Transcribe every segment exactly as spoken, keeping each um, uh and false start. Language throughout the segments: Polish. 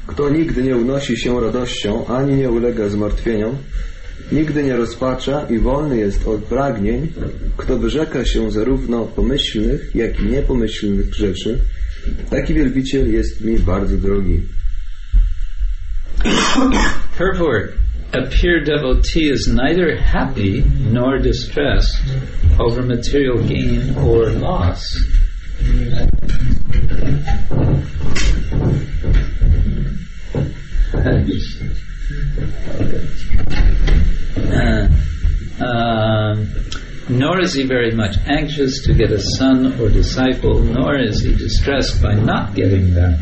Kto nigdy nie unosi się radością, ani nie ulega zmartwieniom, nigdy nie rozpacza i wolny jest od pragnień, kto wyrzeka się zarówno pomyślnych, jak i niepomyślnych rzeczy, taki wielbiciel jest mi bardzo drogi. Purport. A pure devotee is neither happy nor distressed over material gain or loss. Uh, um, nor is he very much anxious to get a son or disciple, nor is he distressed by not getting them.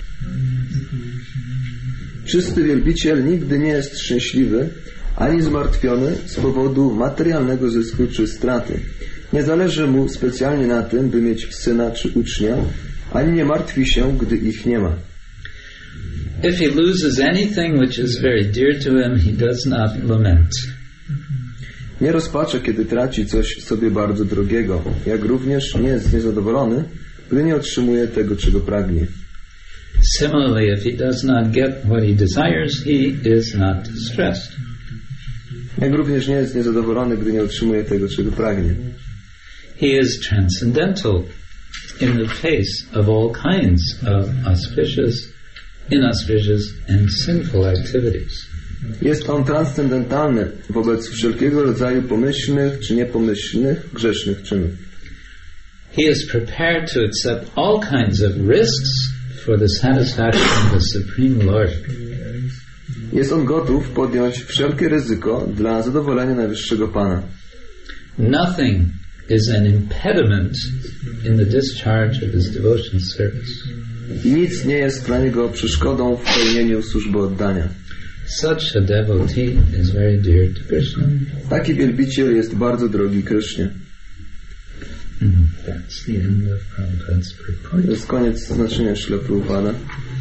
Czysty wielbiciel nigdy nie jest szczęśliwy, ani zmartwiony z powodu materialnego zysku czy straty. Nie zależy mu specjalnie na tym, by mieć syna czy ucznia, ani nie martwi się, gdy ich nie ma. If he loses anything which is very dear to him, he does not lament. Nie rozpacza, kiedy traci coś sobie bardzo drogiego, jak również nie jest niezadowolony, gdy nie otrzymuje tego, czego pragnie. Similarly, if he does not get what he desires, he is not distressed. Jak również nie jest niezadowolony, gdy nie otrzymuje tego, czego pragnie. He is transcendental in the face of all kinds of auspicious, inauspicious and sinful activities. Jest on transcendentalny wobec wszelkiego rodzaju pomyślnych czy niepomyślnych, grzesznych czynów. He is prepared to accept all kinds of risks for the satisfaction of the Supreme Lord. Jest on gotów podjąć wszelkie ryzyko dla zadowolenia Najwyższego Pana. Nothing is an impediment in the discharge of his devotional service. I nic nie jest dla niego przeszkodą w pełnieniu służby oddania. Such a devotee is very dear to Krishna. Taki wielbiciel jest bardzo drogi Krysznie. Mm, that's the end of Prabhupada's purport. To jest koniec znaczenia Śrila Prabhupada.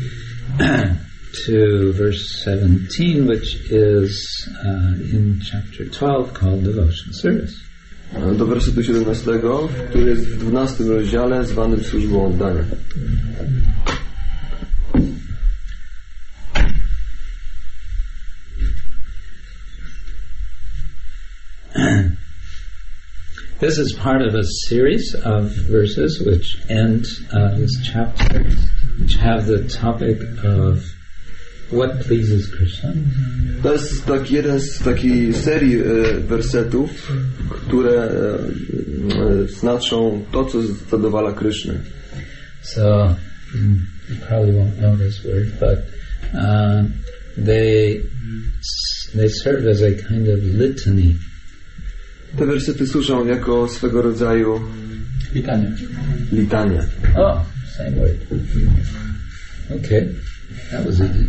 To verse seventeen, which is uh, in chapter twelve called Devotional Service. Do wersetu siedemnastego, który jest w dwunastym rozdziale zwanym służbą oddania. This is part of a series of verses which end uh, this chapter, which have the topic of what pleases Krishna. To jest taki jeden z takiej serii e, wersetów, które e, e, znaczą to, co zadowala Krysznę. So mm, you probably won't know this word, but uh, they they serve as a kind of litany. Te wersety służą jako swego rodzaju litania. litania. Oh, same word. Okay, that was easy.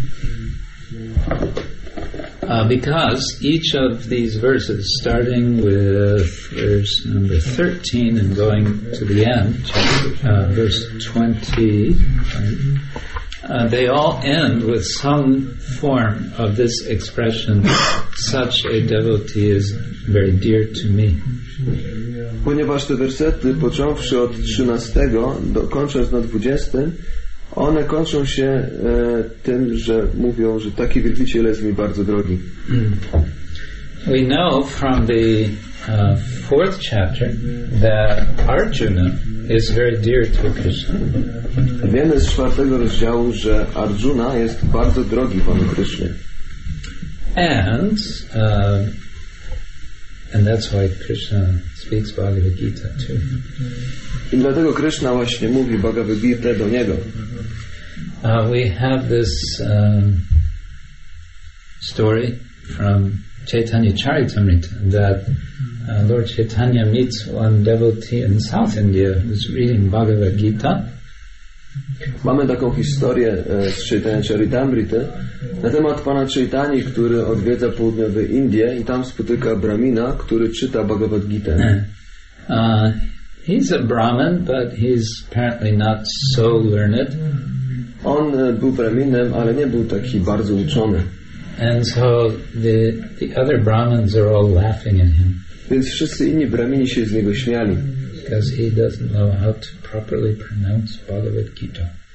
Uh, because each of these verses, starting with verse number thirteen and going to the end, uh, verse twenty, uh, they all end with some form of this expression, such a devotee is very dear to me. Ponieważ te wersety, począwszy od trzynastego, do, kończąc na dwudziestym, one kończą się e, tym, że mówią, że taki wielbiciel jest mi bardzo drogi. We know from the uh, fourth chapter that Arjuna is very dear to Krishna. Wiemy z czwartego rozdziału, że Arjuna jest bardzo drogi Panu Krysznie. And uh, and that's why Krishna speaks Bhagavad Gita too. I dlatego Kryszna właśnie mówi Bhagavad Gita do niego. Uh, we have this um, story from Chaitanya Charitamrita that uh, Lord Chaitanya meets one devotee in South India who's reading Bhagavad Gita. Mamy taką historię e, z Chaitanya Charitamrity na temat Pana Chaitani, który odwiedza południowe Indie i tam spotyka Brahmina, który czyta Bhagavad Gita. Uh, he's a Brahmin, but he's apparently not so learned. On e, był Brahminem, ale nie był taki bardzo uczony. And so the the other Brahmins are all laughing at him. Więc wszyscy inni Brahmini się z niego śmiali. Because he doesn't know how to properly pronounce Bhagavad Gita.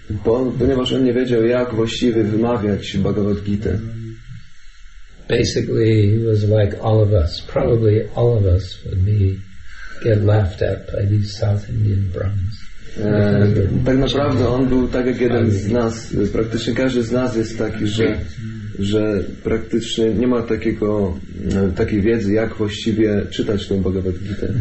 Bo, ponieważ on nie wiedział, jak właściwie wymawiać Bhagavad Gitę. Basically, he was like all of us. Probably all of us would be get laughed at by these South Indian Brahmins. E, tak naprawdę on był tak jak jeden z nas. Praktycznie każdy z nas jest taki, że, że praktycznie nie ma takiego, takiej wiedzy, jak właściwie czytać tą Bhagavad Gitę.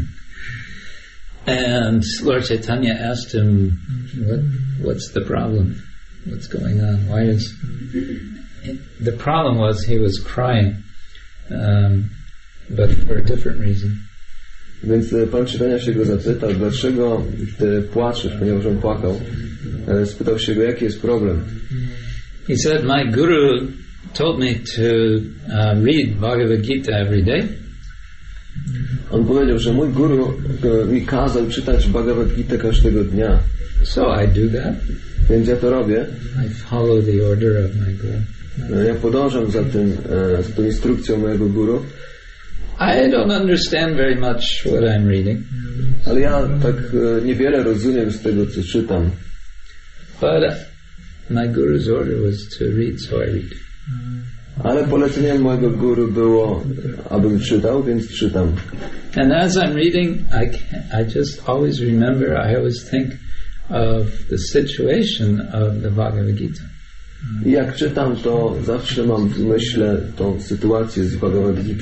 And Lord Chaitanya asked him, what, what's the problem? What's going on? Why is... The problem was he was crying, um, but for a different reason. Więc Pan Chaitanya się go zapytał, dlaczego ty płaczesz, ponieważ on płakał. Spytał się go, jaki jest problem. He said, my guru told me to uh, read Bhagavad Gita every day. On powiedział, że mój guru mi kazał czytać Bhagavad Gita każdego dnia. So I do that. Więc ja to robię. I follow the order of my guru. Ja podążam za tym, za tą instrukcją mojego guru. I don't understand very much what I'm reading. Ale ja tak niewiele rozumiem z tego, co czytam. But my guru's order was to read, so I read. Ale poleceniem mojego guru było, abym czytał, więc czytam. And as I'm reading, I can, I just always remember, I always think of the situation of the Bhagavad Gita. I jak czytam, to zawsze mam w myśle tą sytuację z Bhagavad Gita.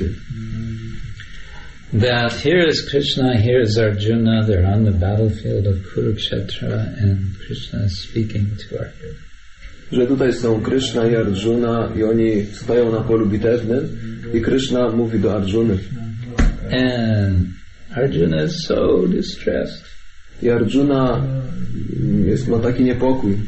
That here is Krishna, here is Arjuna, they're on the battlefield of Kurukshetra and Krishna is speaking to Arjuna. Że tutaj są Krishna i Arjuna i oni stoją na polu bitewnym i Krishna mówi do Arjuny. And Arjuna is so distressed. I Arjuna jest, ma taki niepokój.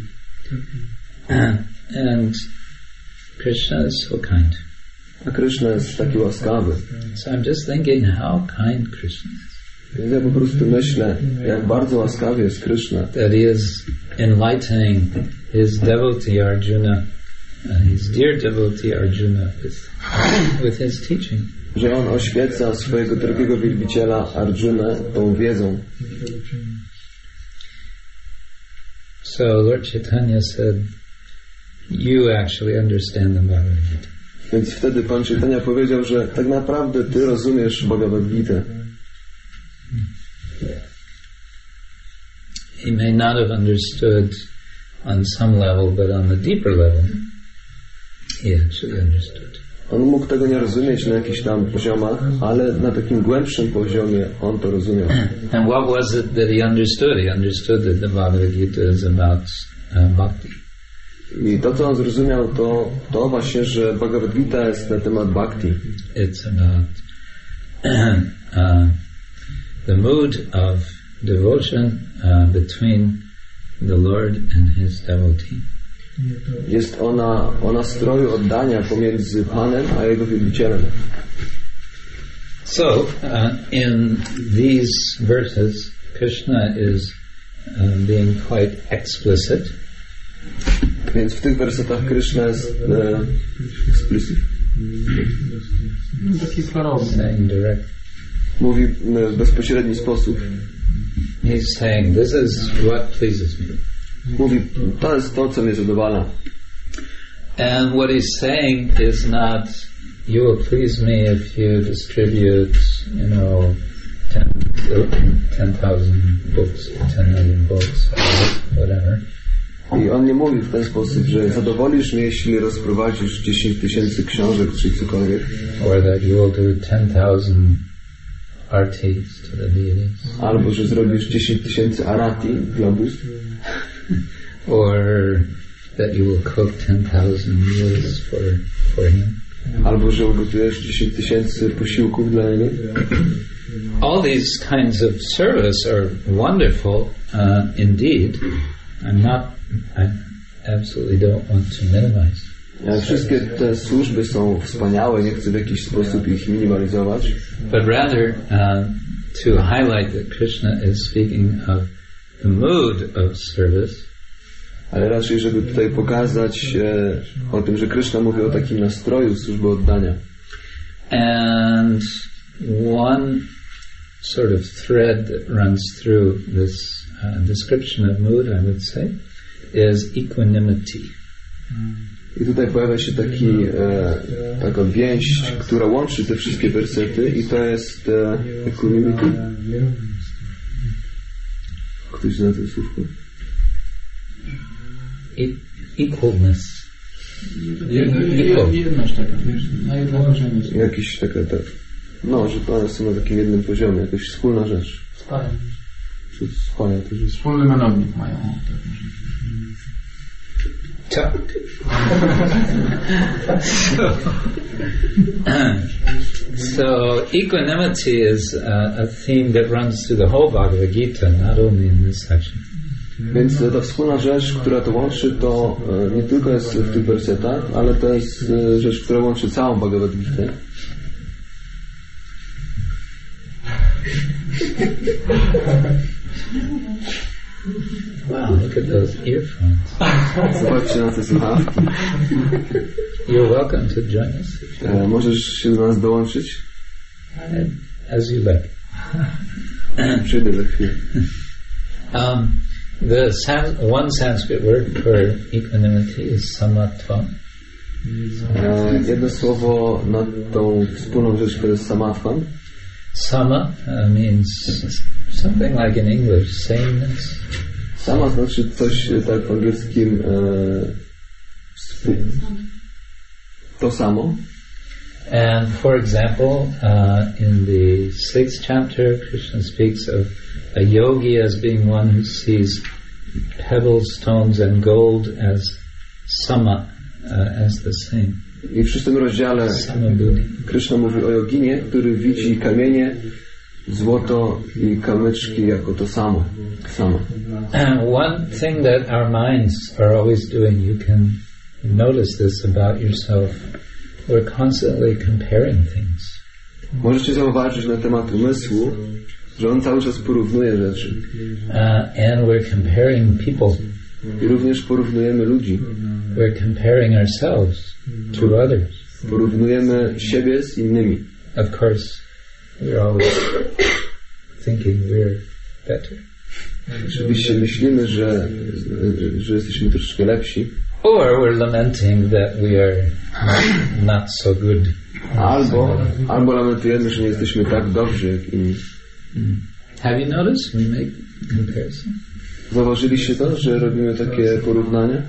And Krishna is so kind. A Krishna jest taki łaskawy. So I'm just thinking how kind Krishna is. Więc ja po prostu myślę, jak bardzo łaskawy jest Krishna. That he is enlightening his devotee Arjuna, uh, his dear devotee Arjuna with, with his teaching. Że on oświeca swojego drogiego wielbiciela Arjunę tą wiedzą. So Lord Chaitanya said, you actually understand the Bhagavad Gita. Więc wtedy Pan Chaitanya powiedział, że tak naprawdę ty rozumiesz Bhagavad Gitę. He may not have understood on some level, but on the deeper level, he actually understood. On mógł tego nie rozumieć na jakichś tam poziomach, ale na takim głębszym poziomie on to rozumiał. And what was it that he understood? He understood that the Bhagavad Gita is about uh, bhakti. I to, co on zrozumiał, to, to właśnie, że Bhagavad Gita jest na temat bhakti. It's about uh, the mood of devotion uh, between the Lord and His devotee. Jest ona o nastroju oddania pomiędzy Panem a Jego wielbicielem. So, uh, in these verses, Krishna is uh, being quite explicit. Więc w tych wersetach Krishna jest e, explicit. Taki klarowny. Saying direct. Mówi w bezpośredni sposób. He's saying, this is what pleases me. Mówi, to jest to, co mnie zadowala. And what he's saying is not, you will please me if you distribute, you know, ten, ten thousand books, ten million books, whatever. I on nie mówi w ten sposób, że zadowolisz mnie, jeśli rozprowadzisz dziesięć tysięcy książek, czy cokolwiek. Or that you will do ten thousand artis to the deities. Albo, że zrobisz dziesięć tysięcy arati dla bóstw. Or that you will cook ten thousand meals for, for him. Albo, że ugotujesz dziesięć tysięcy posiłków dla niego. All these kinds of service are wonderful uh, indeed. I'm not, I absolutely don't want to minimize. Wszystkie te służby są wspaniałe, nie chcę w jakiś sposób ich minimalizować. But rather uh, to highlight that Krishna is speaking of the mood of service. Ale raczej, żeby tutaj pokazać e, o tym, że Krishna mówi o takim nastroju służby oddania. And one sort of thread that runs through this uh, description of mood, I would say. is equanimity. I tutaj pojawia się taki, e, taka więź, która łączy te wszystkie wersety i to jest e, equanimity. Ktoś zna to słówko? E- equalness. Equal. Jedność taka, na jedno poziomie. Jakiś taka, tak. No, że one są na takim jednym poziomie, jakaś wspólna rzecz. Spaja. Spaja też jest. Wspólny mianownik mają. Tak. So equanimity is a, a theme that runs through the whole Bhagavad Gita, not only in this section. Więc ta wspólna rzecz, która to łączy, to e, nie tylko jest w tych wersetach, ale to jest e, rzecz, która łączy całą Bhagavad Gitę. Wow, look at those earphones. Zobaczcie na te słuchawki. You're welcome to join us. E, możesz się do nas dołączyć? As you like. Przyjdę za chwilę. Um, the San- one Sanskrit word for equanimity is samatva. E, jedno słowo na tą wspólną rzecz to jest samatvan. Sama uh, means something like in English, sameness. Sama znaczy coś e, tak w angielskim e, współ- to samo. And for example, uh, in the sixth chapter, Krishna speaks of a yogi as being one who sees pebbles, stones and gold as sama, uh, as the same. I w szóstym rozdziale Sama Buddhi. Krishna mówi o joginie, który widzi kamienie, złoto i kamyczki jako to samo. samo. And one thing that our minds are always doing, you can notice this about yourself, we're constantly comparing things. Możecie zauważyć na temat umysłu, że on cały czas porównuje rzeczy. Uh, and we're comparing people. I również porównujemy ludzi. We're comparing ourselves to others. Porównujemy siebie z innymi. Of course, we're always thinking we're better. Oczywiście myślimy, że, że jesteśmy troszeczkę lepsi. Or we're lamenting that we are not, not so good. Albo, albo lamentujemy, że nie jesteśmy tak dobrzy jak inni. Have you noticed we make comparison? Zauważyliście to, że robimy takie porównania?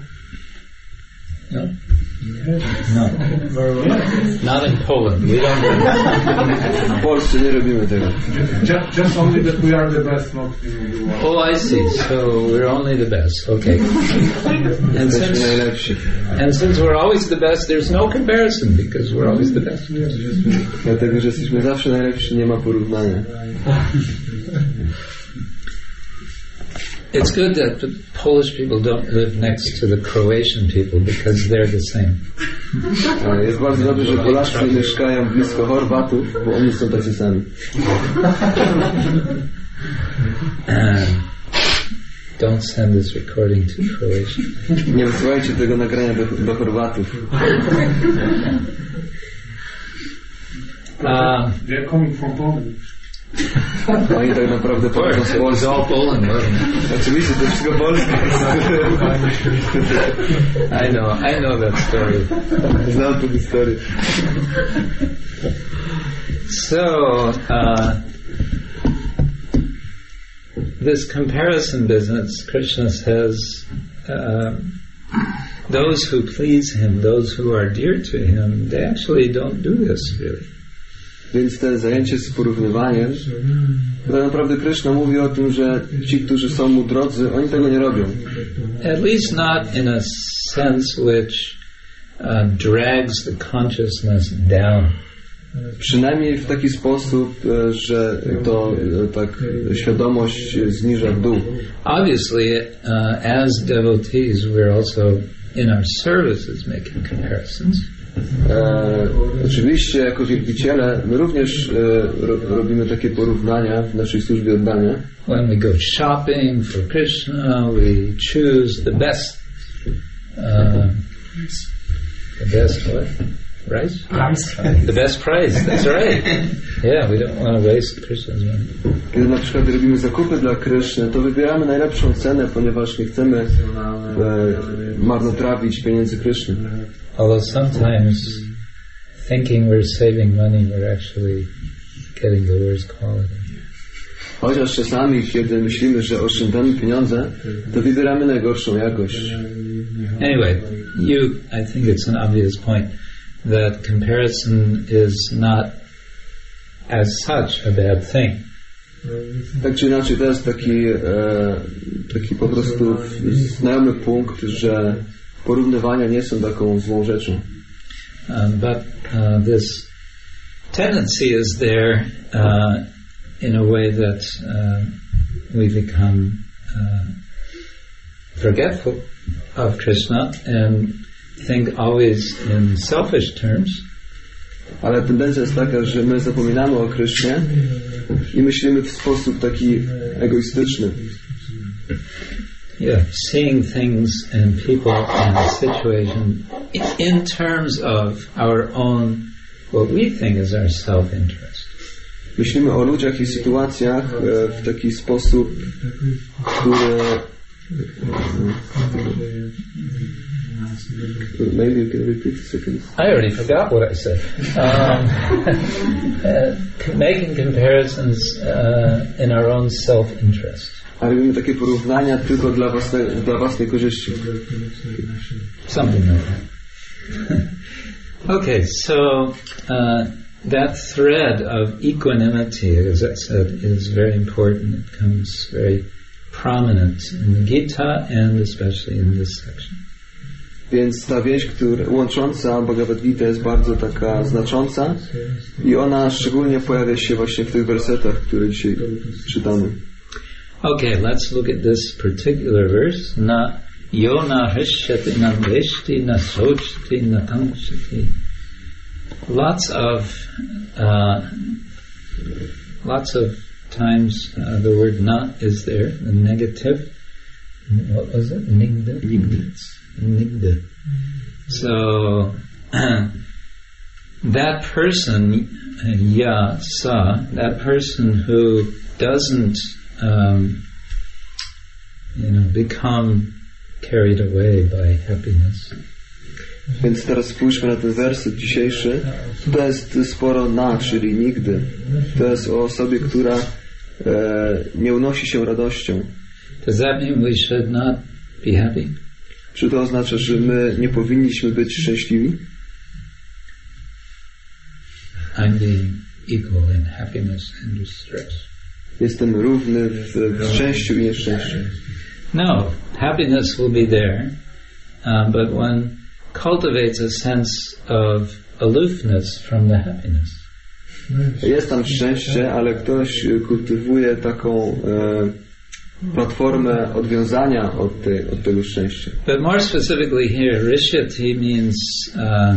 No? No. Not in Poland. We don't. W Polsce nie robimy tego. Just, just only that we are the best, not in the world. Oh, I see. So we're only the best. Okay. And Jesteśmy since, najlepsi. and since we're always the best, there's no comparison because we're always the best. Dlatego, że jesteśmy zawsze najlepsi, nie ma porównania. It's good that the Polish people don't live next to the Croatian people because they're the same. A jest bardzo dobrze, że Polacy mieszkają blisko Chorwatów, bo oni są tacy sami. And don't send this recording to Croatia. Nie wysyłajcie tego nagrania do, do Chorwatów. Um, They're coming from Poland. Oni tak naprawdę pochodzą z it was Polski. all Poland, wasn't it? Oczywiście to wszystko Polska. I know, I know that story. Znam tę historię. So, uh, this comparison business, Krishna says, uh, those who please him, those who are dear to him, they actually don't do this really. Więc te zajęcie z porównywaniem, tak naprawdę Krishna mówi o tym, że ci, którzy są mu drodzy, oni tego nie robią. At least not in a sense which uh, drags the consciousness down. Przynajmniej w taki sposób, e, że to e, tak świadomość zniża w dół. Obviously, uh, as devotees, we're also in our services making comparisons. E, oczywiście jako wielbiciele my również e, ro, robimy takie porównania w naszej służbie oddania. When we go shopping for Krishna, we choose the best, uh, the best what? Price? Price. The best price, that's right. Yeah, we don't want to waste Krishna's money. Kiedy na przykład robimy zakupy dla Kryszny, to wybieramy najlepszą cenę, ponieważ nie chcemy e, marnotrawić pieniędzy Kryszny. Although sometimes thinking we're saving money, we're actually getting the worst quality. Chociaż czasami, kiedy myślimy, że oszczędzamy pieniądze, to wybieramy najgorszą jakość. Anyway, you, I think it's an obvious point that comparison is not as such a bad thing. Tak czy inaczej, to jest taki, e, taki po prostu znajomy punkt, że porównywania nie są taką złą rzeczą. Um, but uh, this tendency is there uh, in a way that uh, we become uh, forgetful of Krishna and think always in selfish terms. Ale tendencja jest taka, że my zapominamy o Krysznie i myślimy w sposób taki egoistyczny. Yeah, seeing things and people and situation in terms of our own, what we think is our self-interest. Myślimy o ludziach i sytuacjach w taki sposób, który... Maybe you can repeat the second. I already forgot what I said. Um, uh, making comparisons uh, in our own self-interest. Ale robimy takie porównania tylko dla własnej, dla własnej korzyści. Something like that. Okay, so uh, that thread of equanimity, as I said, is very important. It comes very prominent in the Gita and especially in this section. Więc ta więź, która, łącząca Bhagavad Gita jest bardzo taka znacząca i ona szczególnie pojawia się właśnie w tych wersetach, które dzisiaj czytamy. Okay, let's look at this particular verse. Na yo na hrishyati na veshti na sochti na tamshati. Lots of uh, lots of times uh, the word na is there, the negative. What was it? Nigda? Nigda. So that person, ya, sa, that person who doesn't Um, you know, become carried away by happiness. Więc teraz spójrzmy na ten werset dzisiejszy. To jest sporo na, czyli nigdy. To jest o osobie, która e, nie unosi się radością. Does that mean we should not be happy? Czy to oznacza, że my nie powinniśmy być szczęśliwi? I'm being equal in happiness and distress. Jestem równy w, w szczęściu i nieszczęściu. No, happiness will be there, uh, but one cultivates a sense of aloofness from the happiness. Jest tam szczęście, ale ktoś kultywuje taką e, platformę odwiązania od, tej, od tego szczęścia. But more specifically here, rishyati means uh,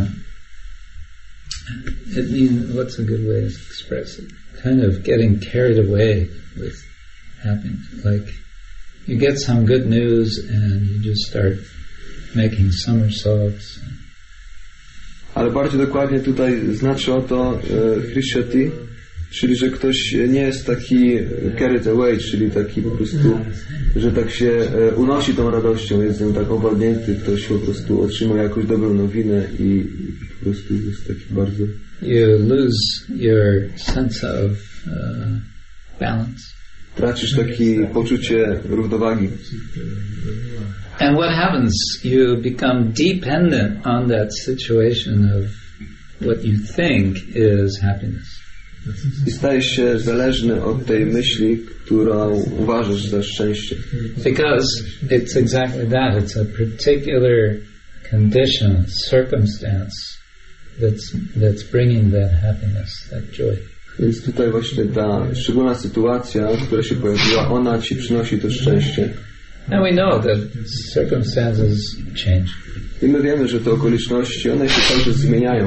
it means, what's a good way to express it? Kind of getting carried away with happiness. Like you get some good news and you just start making somersaults. Ale bardziej dokładnie tutaj znaczy o to e, hrishyati, czyli że ktoś nie jest taki carried away, czyli taki po prostu, że tak się e, unosi tą radością, jest on tak owładnięty, ktoś po prostu otrzymuje jakąś dobrą nowinę i, i po prostu jest taki bardzo... You lose your sense of uh, balance. Tracisz takie poczucie równowagi. And what happens? You become dependent on that situation of what you think is happiness. I stajesz się zależny od tej myśli, którą uważasz za szczęście. Because it's exactly that. It's a particular condition, circumstance that's that's bringing that happiness, that joy. Więc tutaj właśnie ta szczególna sytuacja, która się pojawiła, ona ci przynosi to szczęście. And we know that circumstances change. I my wiemy, że te okoliczności, one się cały czas zmieniają.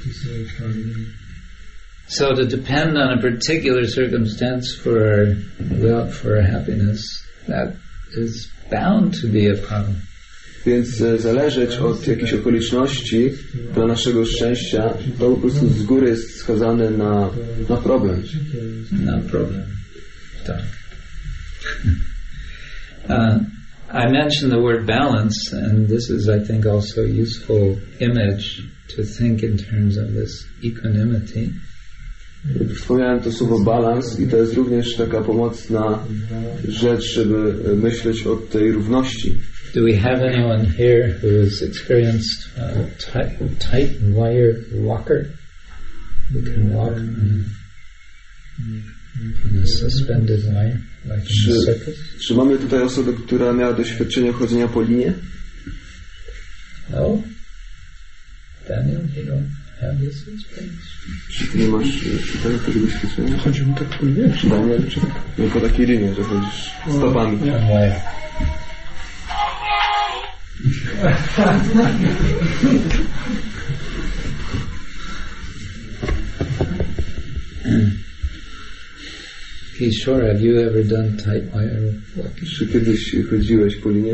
So to depend on a particular circumstance for our, well, for our happiness, that is bound to be a problem. Więc e, zależeć od jakichś okoliczności dla naszego szczęścia, to po prostu z góry jest skazane na, na problem. Na problem. Tak. Uh, I mentioned the word balance, and this is, I think, also a useful image to think in terms of this equanimity. Wspomniałem to słowo balans i to jest również taka pomocna rzecz, żeby myśleć o tej równości. Do we have anyone here who has experienced a tight, tight wire walker? Who can walk on a suspended wire, like in a circus? Czy mamy tutaj osobę, która miała doświadczenie chodzenia po linie? No? Daniel, you don't have this experience? Czy ty nie masz tutaj tego doświadczenia? Chodzimy tak po linie? Daniel, no po takiej linie, że chodzisz stopami. On wire. Okay, sure. Have you ever done tight wire walking? Czy kiedyś chodziłeś po linie?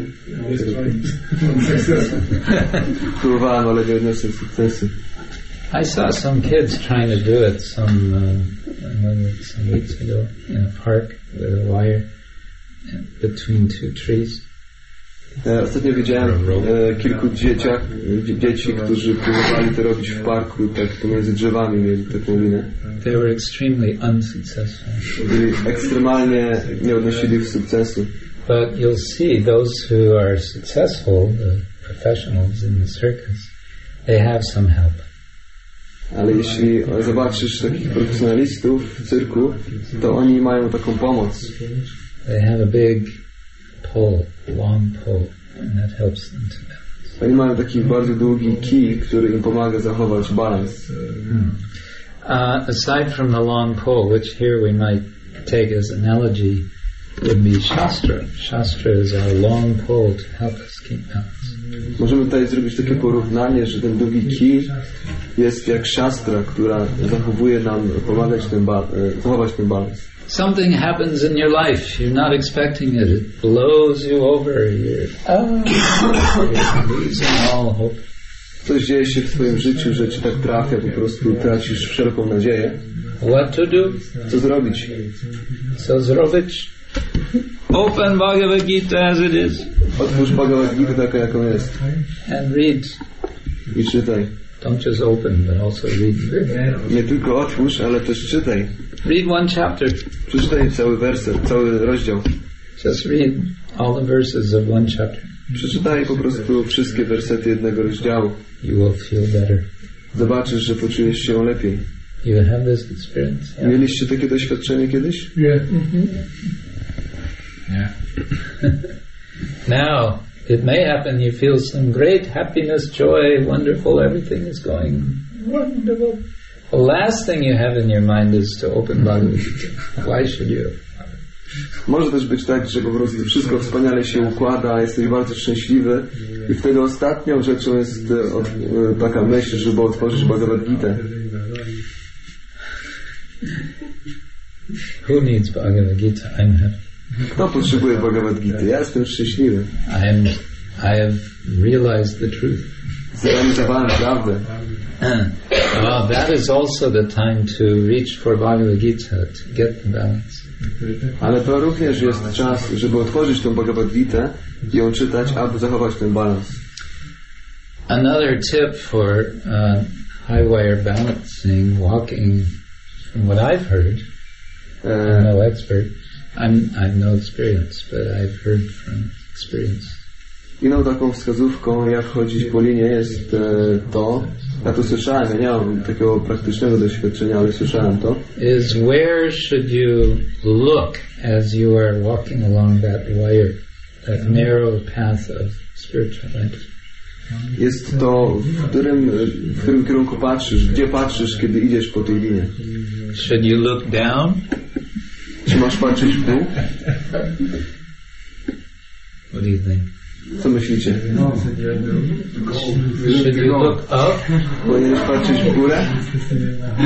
Próbowałem, ale nie odniosłem sukcesu. I saw some kids trying to do it some, uh, some weeks ago in a park with a wire between two trees. E, ostatnio widziałem e, kilku dzieciach, dzie- dzieci, którzy próbowali to robić w parku, tak pomiędzy drzewami mieli taką linę. They were extremely unsuccessful. Byli ekstremalnie nie odnosili sukcesu. But you'll see those who are successful, the professionals in the circus, they have some help. Ale jeśli zobaczysz takich profesjonalistów w cyrku, to oni mają taką pomoc. They have a big pole, long pole, and that helps them to balance. Oni mają taki bardzo długi kij, który im pomaga zachować balans. Hmm. Uh, aside from the long pole, which here we might take as analogy, would be Shastra. Shastra is our long pole to help us keep balance. Możemy tutaj zrobić takie porównanie, że ten długi kij jest jak szastra, która zachowuje nam, pomagać ten ba- zachować ten balans. Something happens in your life, you're not expecting it, it blows you over, you're, oh, you're losing all hope. Coś dzieje się w twoim życiu, że ci tak trafia, po prostu tracisz wszelką nadzieję. What to do? Co zrobić? Co zrobić? Open Bhagavad Gita as it is. Otwórz Bhagavad Gita taka, jaką jest. And read. I czytaj. Don't just open, but also read. Nie tylko otwórz, ale też czytaj. Read one chapter. Przeczytaj cały werset, cały rozdział. Just read all the verses of one chapter. Przeczytaj po prostu wszystkie wersety jednego rozdziału. You will feel better. Zobaczysz, że poczujesz się lepiej. You have this experience? Yeah. Mieliście takie doświadczenie kiedyś? Yeah. Mm-hmm. Yeah. Now, it may happen you feel some great happiness, joy, wonderful, everything is going wonderful. The last thing you have in your mind is to open Bhagavad Gita. Why should you? Może też być tak, że po prostu wszystko wspaniale się układa, jesteś bardzo szczęśliwy i wtedy ostatnią rzeczą jest e, od, e, taka myśl, żeby otworzyć Bhagavad Gitę. Who needs Bhagavad Gita? I'm happy. Kto potrzebuje Bhagavad Gity? Ja jestem szczęśliwy. I am. I have realized the truth. Zrealizowałem prawdę. Well, that is also the time to reach for Bhagavad Gita to get the balance. Ale to również jest czas, żeby otworzyć tę Bhagavad Gitę i ją czytać, aby zachować ten balans. Another tip for uh, high wire balancing, walking, from what I've heard, I'm no expert, I'm, I've no experience, but I've heard from experience. Inną taką wskazówką, jak chodzić po linie, jest e, to, ja to słyszałem, ja nie mam takiego praktycznego doświadczenia, ale słyszałem to, is where should you look as you are walking along that wire, that narrow path of spiritual life? Jest to, w którym, w którym kierunku patrzysz, gdzie patrzysz, kiedy idziesz po tej linie. Should you look down? Czy masz patrzeć w dół? What do you think? Co myślicie? Should you look up? Powinieneś patrzeć w górę?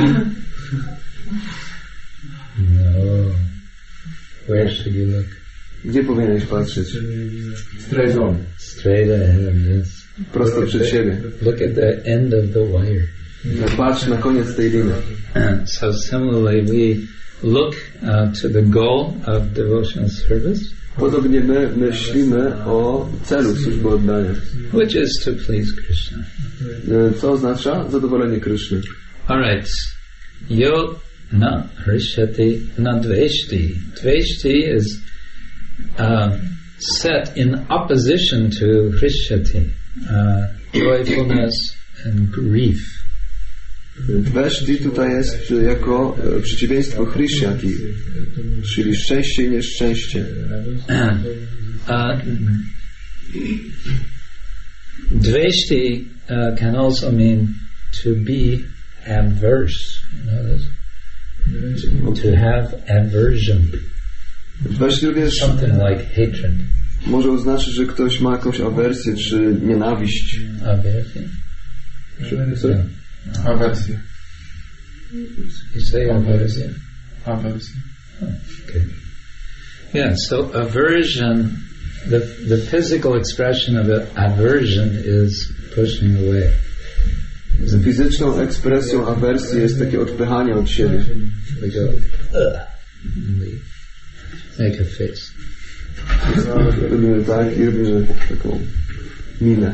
No. Where should you look? Gdzie powinieneś patrzeć? Straight on. Straight ahead, yes. Prosto przed siebie. Look at the end of the wire. Patrz na koniec tej liny. So similarly, we look uh, to the goal of devotional service, Podobnie my myślimy o celu służby oddania. which is to please Krishna. Co oznacza zadowolenie Kryszny. Alright. Yo na hrishati na dveshti. Dveshti is um, set in opposition to hrishati, uh, joyfulness and grief. Dveshti tutaj jest jako e, przeciwieństwo Hrishyati, czyli szczęście i nieszczęście. Uh, Dveshti uh, can also mean to be adverse. You know this? To have aversion. Dveshti również Something like hatred. może oznaczyć, że ktoś ma jakąś awersję czy nienawiść. Aversion? Co? Awersja. You say aversion? Awersja. Okay. Yeah, so aversion, the the physical expression of a, aversion is pushing away. Z fizyczną ekspresją awersji jest takie odpychanie od siebie. We go, ugh, and we make a face. Robimy tak i robimy taką minę.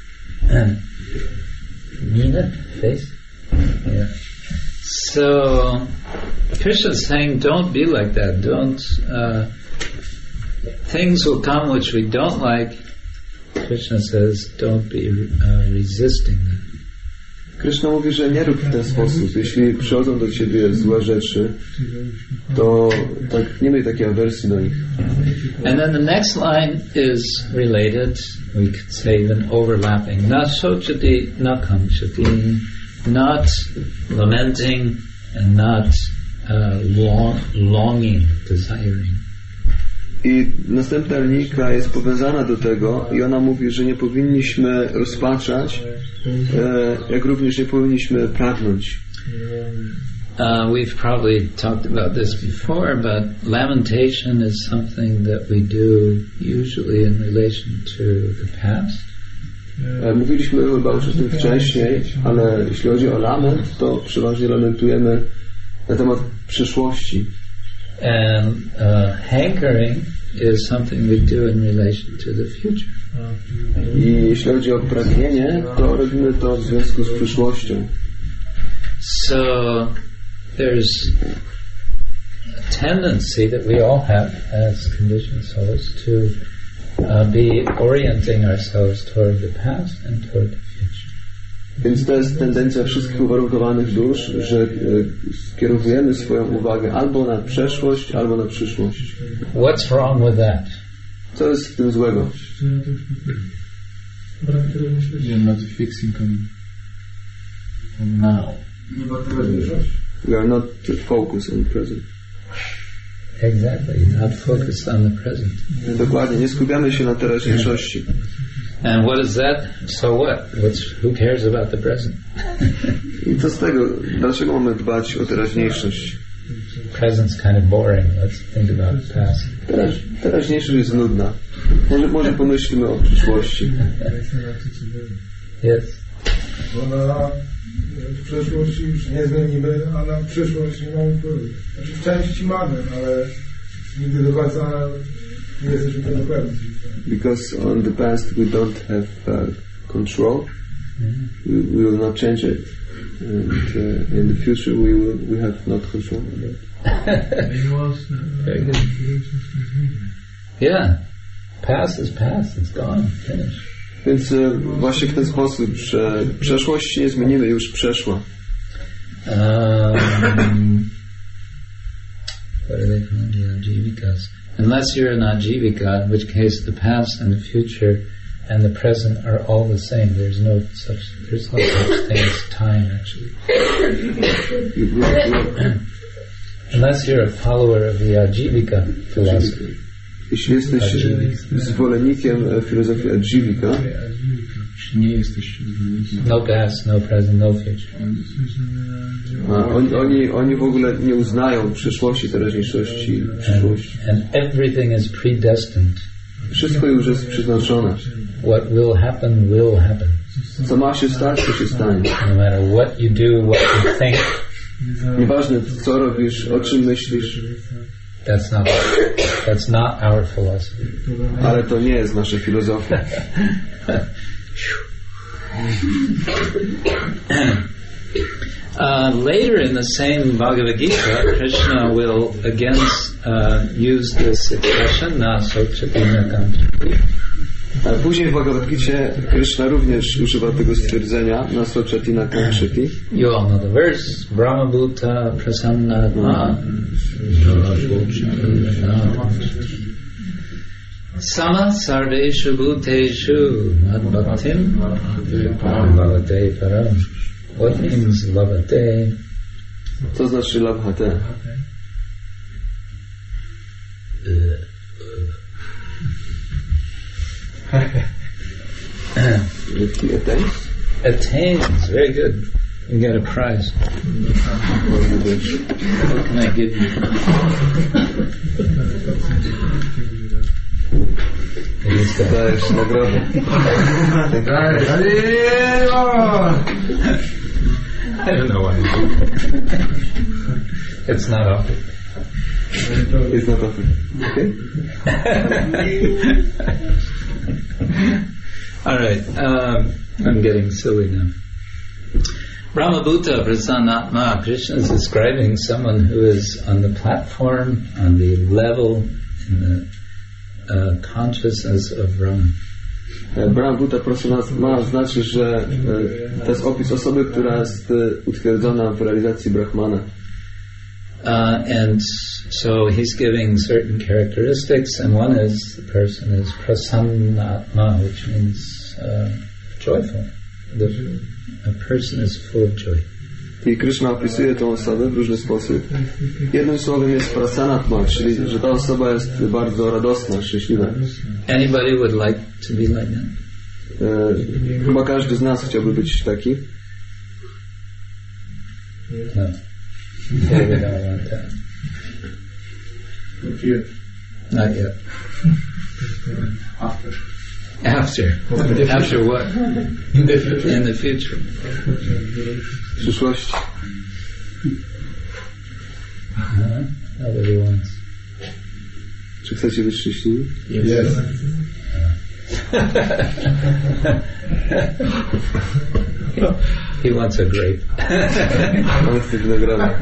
Mina? Face? Yeah. So, Krishna's saying, don't be like that. Don't, uh, things will come which we don't like. Krishna says, don't be uh, resisting them. Krishna mówi, że nie rób w ten sposób. Jeśli przychodzą do ciebie złe rzeczy, to tak, nie miej takiej awersji do nich. And then the next line is related, we could say even overlapping. Na sochati na kamchati, not lamenting and not uh, long, longing, desiring. I następna linijka jest powiązana do tego i ona mówi, że nie powinniśmy rozpaczać, e, jak również nie powinniśmy pragnąć. Uh, we've probably talked about this before, but lamentation is something that we do usually in relation to the past. E, mówiliśmy chyba już o tym wcześniej, ale jeśli chodzi o lament, to przeważnie lamentujemy na temat przyszłości. And uh, hankering is something we do in relation to the future. I jeśli chodzi o pragnienie, to robimy to w związku z przyszłością. So there's a tendency that we all have as conditioned souls to uh, be orienting ourselves toward the past and toward the future. Więc to jest tendencja wszystkich uwarunkowanych dusz, że e, skierowujemy swoją uwagę albo na przeszłość, albo na przyszłość. What's wrong with that? Co jest z tym złego? You're not fixing on, on now. We are not focused on the present. Exactly, not focused on the present. Dokładnie, nie skupiamy się na teraźniejszości. And what is that? So what? What's, who cares about the present? I co z tego? Dlaczego mamy dbać o teraźniejszość? Present's kind of boring. Let's think about the past. Teraź, teraźniejszość jest nudna. Może, może pomyślmy o przyszłości. Yes. Bo na w przeszłości już nie zmienimy, a na przyszłość nie mamy wpływu. Znaczy w części mamy, ale nigdy do końca nie jesteśmy tego pewni. Because on the past we don't have uh, control. We, we will not change it. And uh, in the future we will we have not control of it. Very good. Yeah. Past is past. It's gone. Finished. Więc e, właśnie w ten sposób, że przeszłości nie zmienimy, już przeszła. Um, what are they called? The ajivikas. Unless you're an ajivika, in which case the past and the future and the present are all the same. There's no such there's no such thing as time actually. Unless you're a follower of the ajivika philosophy. jeśli jesteś zwolennikiem filozofii Adjivika, nie jesteś zwolennikiem. No past, no present, no future. a oni, oni, oni w ogóle nie uznają przyszłości, teraźniejszości, przyszłości. And everything is predestined. Wszystko już jest przeznaczone. What will happen, will happen. Co ma się stać, to się stanie. No matter what you do, what you think. Nieważne, co robisz, o czym myślisz, That's not, that's not our philosophy. ale to nie jest nasza filozofia. Uh, later in the same Bhagavad Gita, Krishna will again uh, use this expression, na sochati na kanchati. A później w Bhagavad Gicie Krishna również używa tego stwierdzenia na sochati na kanchati. You all know the verse, Brahmabhuta prasannatma sama sarveshu bhuteshu madbhaktim lavate param. What means lavate? Co znaczy labhate? He attains? Attains, very good. You get a prize. What can I give you? It is the Dajesz nagrodę. I don't know why. It's not offered. It's not offered. Okay? All right. Um, I'm getting silly now. Brahmabhuta Prasannatma. Krishna is describing someone who is on the platform, on the level, in the uh, consciousness of Brahman. Brahmabhuta Prasannatma znaczy, że to jest opis osoby, która jest utwierdzona w realizacji Brahmana. Uh, and so he's giving certain characteristics, and one is the person is prasannatma, which means uh, joyful. The, a person is full of joy. I Krishna opisuje tę osobę w różny sposób. Jednym słowem jest prasannatma, czyli że ta osoba jest bardzo radosna, szczęśliwa. Anybody would like to be like that? E, chyba każdy z nas chciałby być taki. No. Yeah, we don't want that. Not yet. Not yet. After. After. After what? In the future. In the future. W przyszłości. Uh-huh. Nobody wants. Czy chcecie być szczęśliwi? Yes. He wants a grape. On chce winogrona.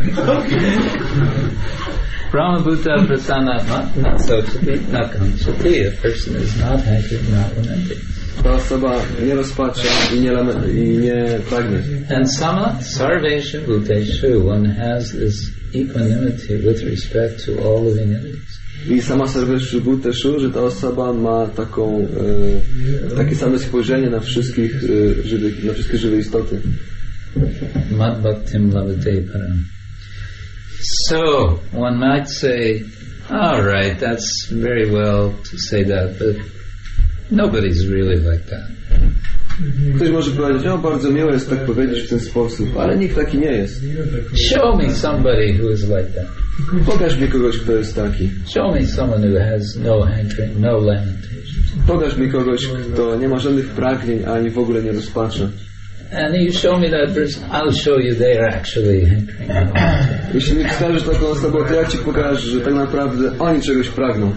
Brahmabhuta prasannatma, not so to be, not kanchati. A person is not hankering, not lamenting. Ta osoba nie rozpacza i nie, lame, i nie pragnie. And sama sarveshu bhuteshu, one has this equanimity with respect to all living entities. I sama Sarveshu Bhuteshu, że ta osoba ma taką, e, takie same spojrzenie na wszystkich e, żywych, na wszystkie żywe istoty. Madbhaktim lavate param. So, one might say, all right, that's very well to say that, but nobody's really like that. Ktoś może powiedzieć, o bardzo miło jest tak powiedzieć w ten sposób, ale nikt taki nie jest. Show me somebody who is like that. Pokaż mi kogoś, kto jest taki. Show me someone who has no hankering, no lamentations. Pokaż mi kogoś, kto nie ma żadnych pragnień, ani w ogóle nie rozpacza. And you show me that person, I'll show you they are actually hankering. no lamentations. Jeśli mi wskażesz taką osobę, to ja ci pokażę, że tak naprawdę oni czegoś pragną.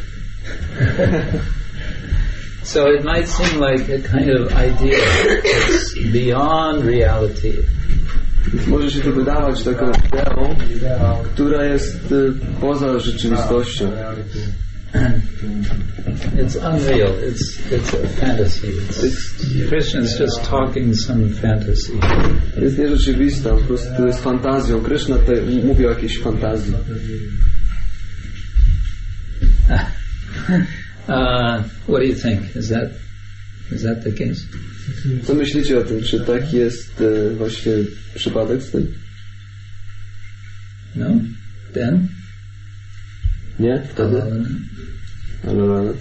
So it might seem like a kind of idea that's beyond reality. Więc może się to wydawać taką ideą, która jest y, poza rzeczywistością. It's unreal. It's it's a fantasy. It's, Krishna's just talking some fantasy. Jest nierzeczywista, po prostu jest fantazją. Krishna tutaj mówi o jakiejś fantazji. Uh, what do you think? Is that is that the case? Co myślicie o tym? Czy taki jest e, właśnie przypadek z tym? No? Then? Nie? Wtedy? Aloranat.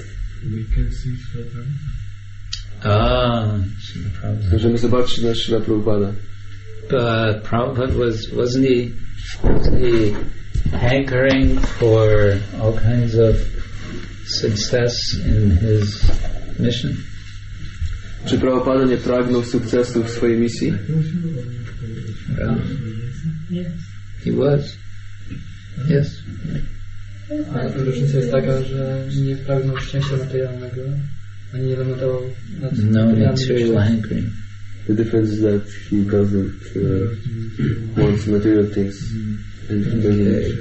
Ah, Srila Prabhupada. Możemy zobaczyć na Srila Prabhupada. But Prabhupada was wasn't he wasn't he hankering for all kinds of success in his mission? Czy Prabhupada nie pragnął sukcesu w swojej misji? Well, he was. Yes. Ale różnica jest taka, że nie pragnął szczęścia materialnego, ani nie lamentował nad No materialnym material szczęściem. hankering. The difference is that he doesn't uh, want material things and he doesn't.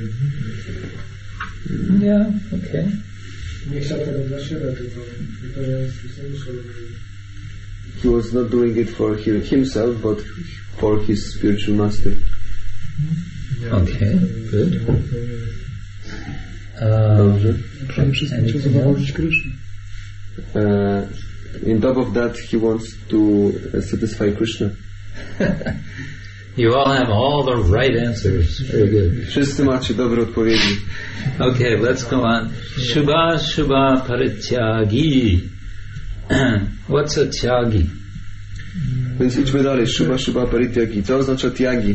Yeah, okay. Nie chciał tego dla siebie, tylko wypełniając Chrystusa. He was not doing it for he- himself, but for his spiritual master. Okay, good. Um, Dobrze. anything else? Uh, in top of that, he wants to uh, satisfy Krishna. You all have all the right answers. Very good. Wszyscy macie dobre odpowiedzi. Okay, let's go on. Shubha Shubha Parityagi. What's a tyagi? Więc idźmy dalej. Shubha Shubha Parityagi. Co oznacza tyagi?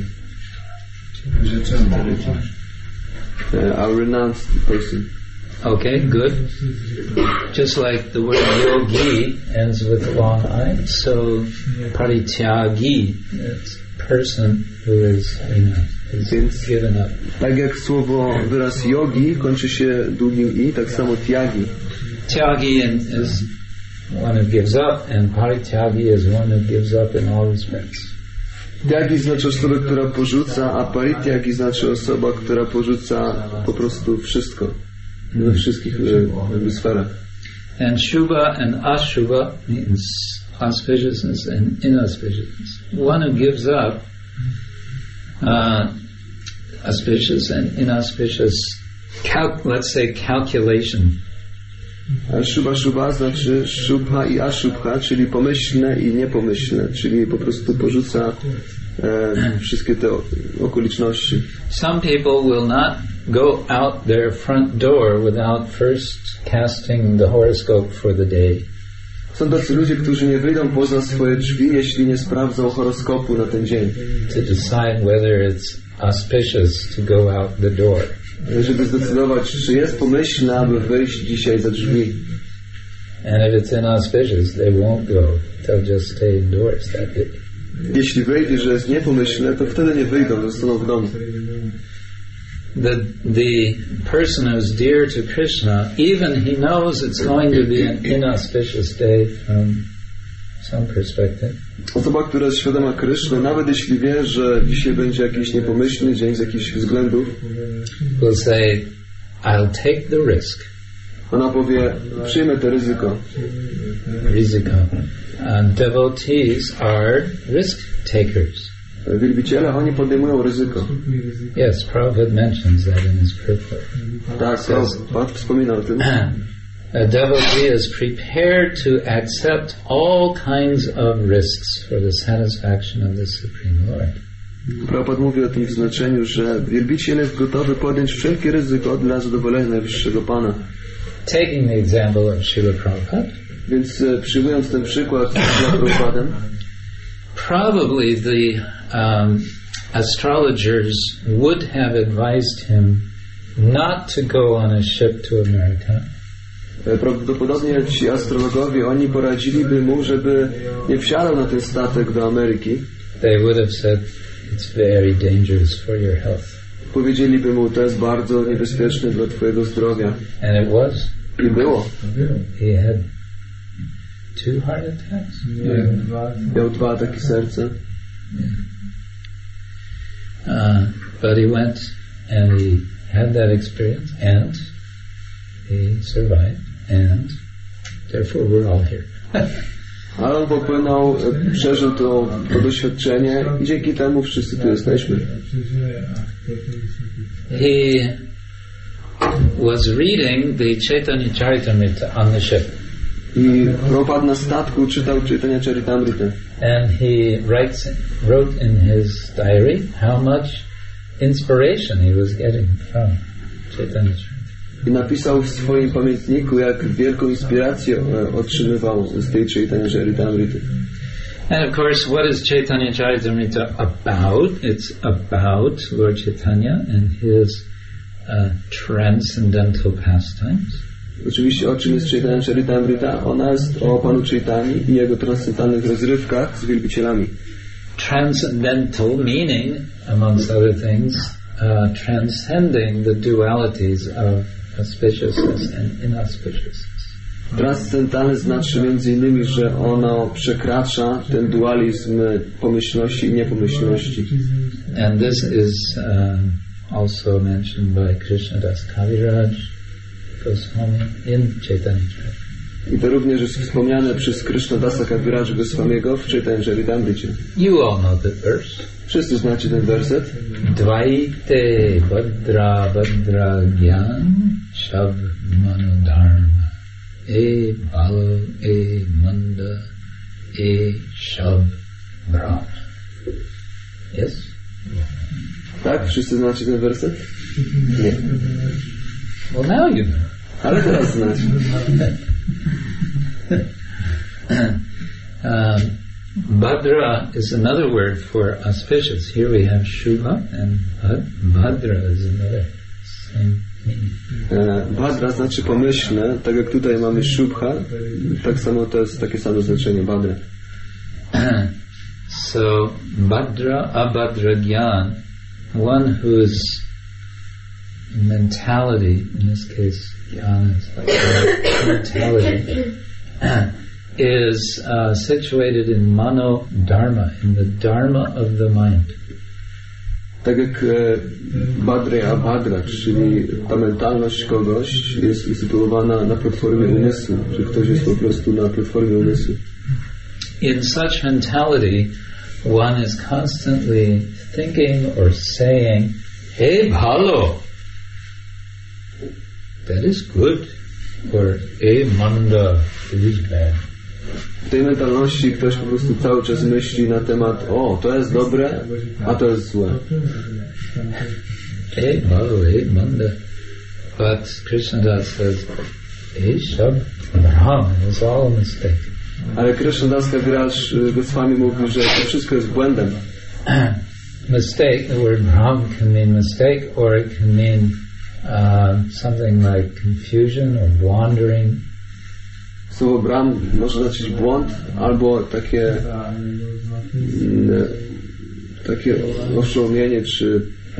Uh, a renounced person. Okay, good. Just like the word yogi ends with a long I, so parityagi, it's person who is, you know, is Więc given up. tak jak słowo, wyraz yogi kończy się długim i, tak samo tyagi. Tyagi is one who gives up, and parityagi is one who gives up in all respects. Tyagi znaczy osobę, która porzuca, a parityagi znaczy osoba, która porzuca po prostu wszystko. We wszystkich e, jakby sferach. And Shubha and Ashubha means auspiciousness and inauspiciousness. One who gives up uh, auspicious and inauspicious, cal- let's say calculation. A Shubha Shubha znaczy Shubha i Ashubha, czyli pomyślne i niepomyślne, czyli po prostu porzuca e, wszystkie te o- okoliczności. Some people will not go out their front door without first casting the horoscope for the day. Są tacy ludzie, którzy nie wyjdą poza swoje drzwi, jeśli nie sprawdzą horoskopu na ten dzień, To decide whether it's auspicious to go out the door. żeby zdecydować, czy jest pomyślne, aby wyjść dzisiaj za drzwi. And if it's inauspicious, they won't go. They'll just stay indoors that day. Jeśli wyjdzie, że jest niepomyślne, to wtedy nie wyjdą, zostaną w domu. The the person who's dear to Krishna, even he knows it's going to be an inauspicious day from some perspective. Osoba, która jest świadoma Kryszny, nawet jeśli wie, że dzisiaj będzie jakiś niepomyślny dzień z jakichś względów, Will say, "I'll take the risk." ona powie, przyjmę to ryzyko. Riziko. Uh, devotees are risk takers. Wielbiciele, oni podejmują ryzyko. Yes, Prabhupada mentions that in his purport. Tak, Pan wspominał o tym. A devotee is prepared to accept all kinds of risks for the satisfaction of the Supreme Lord. Prabhupada mówi o tym w znaczeniu, że wielbiciel jest gotowy podjąć wszelkie ryzyko dla zadowolenia Najwyższego Pana. Taking the example of Srila Prabhupada, Więc e, przyjmując ten przykład z Prabhupadem, probably the um, astrologers would have advised him not to go on a ship to America. e, prawdopodobnie ci astrologowie, oni poradziliby mu, żeby nie wsiadał na ten statek do Ameryki. They would have said, it's very dangerous for your health. Powiedzieliby mu, to jest bardzo niebezpieczne dla twojego zdrowia. And it was. I było. He had two heart attacks. Miał dwa ataki serca. Uh, but he went and he had that experience and he survived, and therefore we're all here. Ale on popłynął, e, przeżył to, to doświadczenie i dzięki temu wszyscy tu jesteśmy. He was reading the Chaitanya Charitamrita on the ship, I Prabhupada na statku czytał Chaitanya Charitamrita. and he writes, wrote in his diary how much inspiration he was getting from Chaitanya Charitamrita. I napisał w swoim pamiętniku, jak wielką inspirację e, otrzymywał z tej Chaitanya Charitamrity. And of course, what is Chaitanya Charitamrita about? It's about Lord Chaitanya and his uh, transcendental pastimes. Oczywiście o czym jest Chaitanya Charitamrita? Ona jest o Panu Chaitani i jego transcendentalnych rozrywkach z wielbicielami. Transcendental meaning, amongst other things, uh, transcending the dualities of auspiciousness and inauspiciousness. Transcendentalne znaczy między innymi, że ono przekracza ten dualizm pomyślności i niepomyślności. And this is uh, also mentioned by Krishnadas Kaviraj Goswami in Chaitanya Charitamrita. I to również jest wspomniane przez Krishnadasa Kaviraja Goswamiego w Chaitanya Charitamricie. You all know the verse. Wszyscy znacie ten werset. Dvaite Badra Badra Gyan Shab Manodharma E Balo E Manda E Shab Brahma. Yes? Tak? Wszyscy znacie ten werset? Nie. Well, now you know. Ale teraz znacie. um, Bhadra is another word for auspicious. Here we have Shubha, and Bhadra is another same meaning. Bhadra znaczy pomyślne, tak jak tutaj mamy Shubha, tak samo to jest takie samo znaczenie Bhadra. So, Bhadra, Abhadra Gyan, one whose mentality, in this case, Gyan is like mentality, is uh, situated in mano dharma, in the dharma of the mind. Tak jak e, Bhadra a Bhadra, czyli ta mentalność kogoś jest usytuowana na platformie umysłu, że ktoś jest po prostu na platformie umysłu. In such mentality, one is constantly thinking or saying, "Hey, bhalo, that is good," or "Hey, manda, it is bad." W tej mentalności ktoś po prostu cały czas myśli na temat, o, to jest dobre, a to jest złe. Hey, bhalo, hey, manda. But Krishnadas says, "Hey, shab, brahma, it's all a mistake." Ale Krishnadas Kaviraj Goswami mówi, że to wszystko jest błędem. Mistake, the word brahm can mean mistake, or it can mean uh, something like confusion or wandering. Słowo brahm może znaczyć błąd, albo takie mm, takie oszołomienie, czy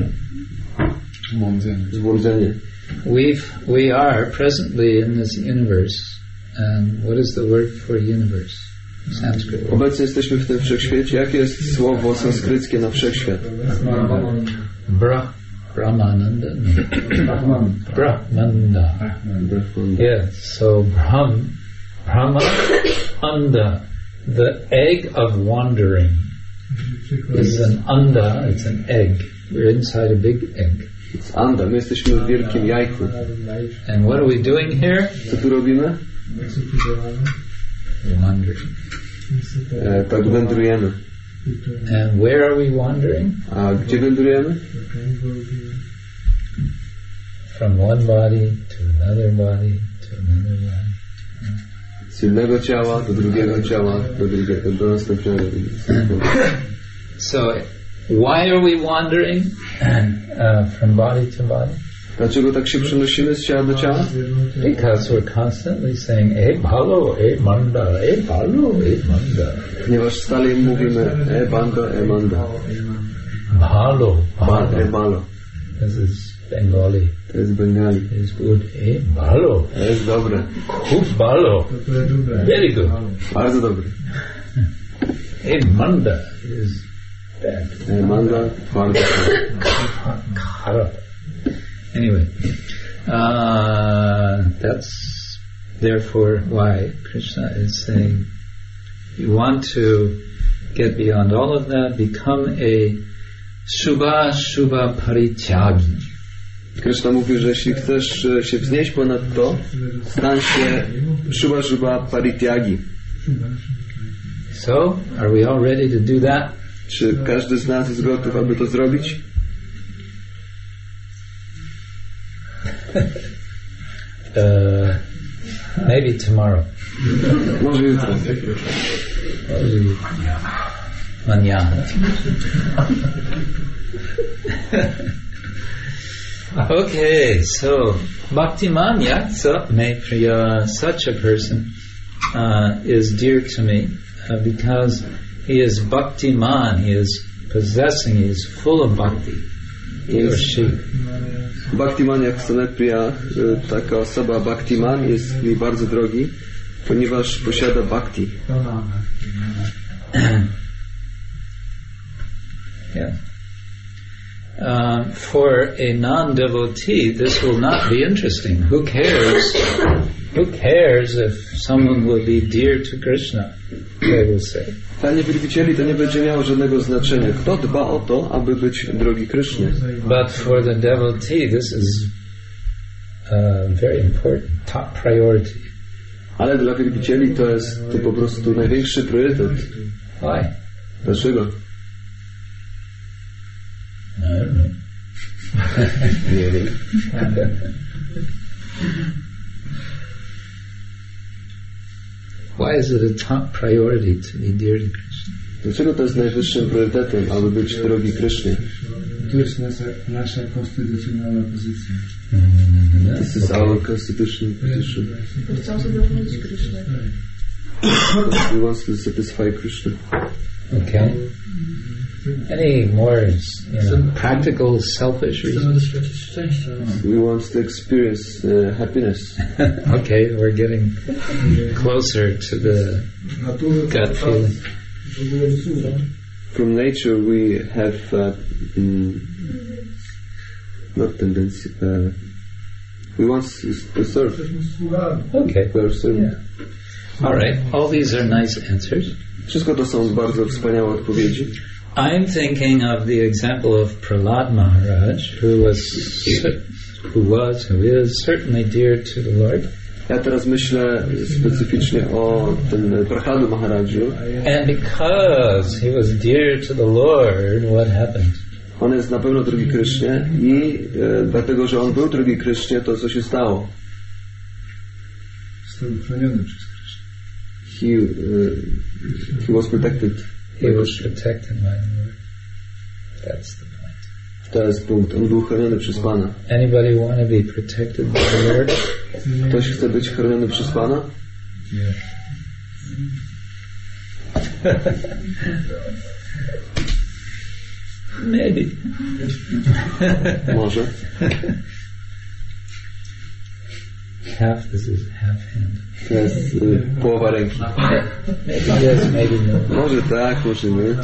zbłądzenie. We've, we are presently in this universe, and what is the word for universe? Sanskrit. Obecnie jesteśmy w tym wszechświecie. Jakie jest słowo sanskryckie na wszechświat? Bra, Brahmananda. No. Brahmanda. Yes, so Brahm, Brahmananda, the egg of wandering, is an anda, it's an egg. We're inside a big egg. Anda, my jesteśmy w wielkim jajku. And what are we doing here? Co tu robimy? Wandering. E, tak wędrujemy. And where are we wandering? A gdzie wędrujemy? From one body to another body to another body. Z jednego ciała do drugiego ciała, do drugiego, do następnego. So, why are we wandering uh, from body to body? Dlaczego tak się przenosimy z ciała do ciała? Because we're constantly saying, "Hey, bhalo, hey, manda, hey, bhalo, hey, manda." Ponieważ stale im mówimy e banda, e manda. Bhalo, Ba, e bhalo. balo. This is Bengali. To jest Bengali. It is good. Hey, bhalo. To jest dobre. Good bhalo. Very good. Bardzo dobre. Hey, manda is bad. E manda, bardzo dobre. Khara. Anyway, uh, that's therefore why Krishna is saying, you want to get beyond all of that, become a Shubha Shubha Parityagi. Krishna mówi, że jeśli chcesz się wznieść ponad to, stań się Shubha Shubha Parityagi. So, are we all ready to do that? Czy każdy z nas jest gotów, aby to zrobić? Uh, maybe tomorrow. Może jutro. Mañana. Okay, so Bhaktiman so Maitriya, such a person uh, is dear to me uh, because he is Bhaktiman, he is possessing, he is full of bhakti. He or she. Bhaktiman jak Samepriya, taka osoba Bhaktiman jest mi bardzo drogi, ponieważ posiada bhakti. Yeah. Uh, for a non-devotee, this will not be interesting. Who cares? Who cares if someone will be dear to Krishna? They will say. Dla niewielbicieli to nie będzie miało żadnego znaczenia. Kto dba o to, aby być drogi Krysznie? But for the devotee, this is uh, very important, top priority. Ale dla wielbicieli to jest to po prostu największy priorytet. Why? Dlaczego? I don't know. Nie wiem. Why is it a top priority to be dear to Krishna? Dlaczego to jest najwyższym priorytetem, aby być drogi Krysznie? To jest nasza, nasza konstytucjonalna pozycja. Mm-hmm. This is our constitutional position. Chcą zadowolić Krishna. We want to satisfy Krishna. Okay. Any more, you know, practical, selfish reasons? We want to experience uh, happiness. Okay, we're getting closer to the gut feeling. From nature we have uh, mm, not tendency. Uh, we want to serve. Okay. We are serving. Yeah. All right. All these are nice answers. Wszystko to są bardzo wspaniałe odpowiedzi. I'm thinking of the example of Prahlad Maharaj, who was, who was, who is certainly dear to the Lord. Ja teraz myślę specyficznie o tym Prahladu Maharaju. And because he was dear to the Lord, what happened? On jest na pewno drogi Krysznie i e, dlatego, że on był drogi Krysznie, to co się stało? Został uchroniony przez Krishna. He, uh, he was protected. He was protected by the Lord. That's the point. To jest punkt. On był chroniony przez Pana. Anybody want to be protected by the Lord? Ktoś chce być chroniony przez Pana? Nie. Maybe. Może. Half this is half hand. To jest y, połowa ręki. Maybe yes, maybe no. Może tak, może nie.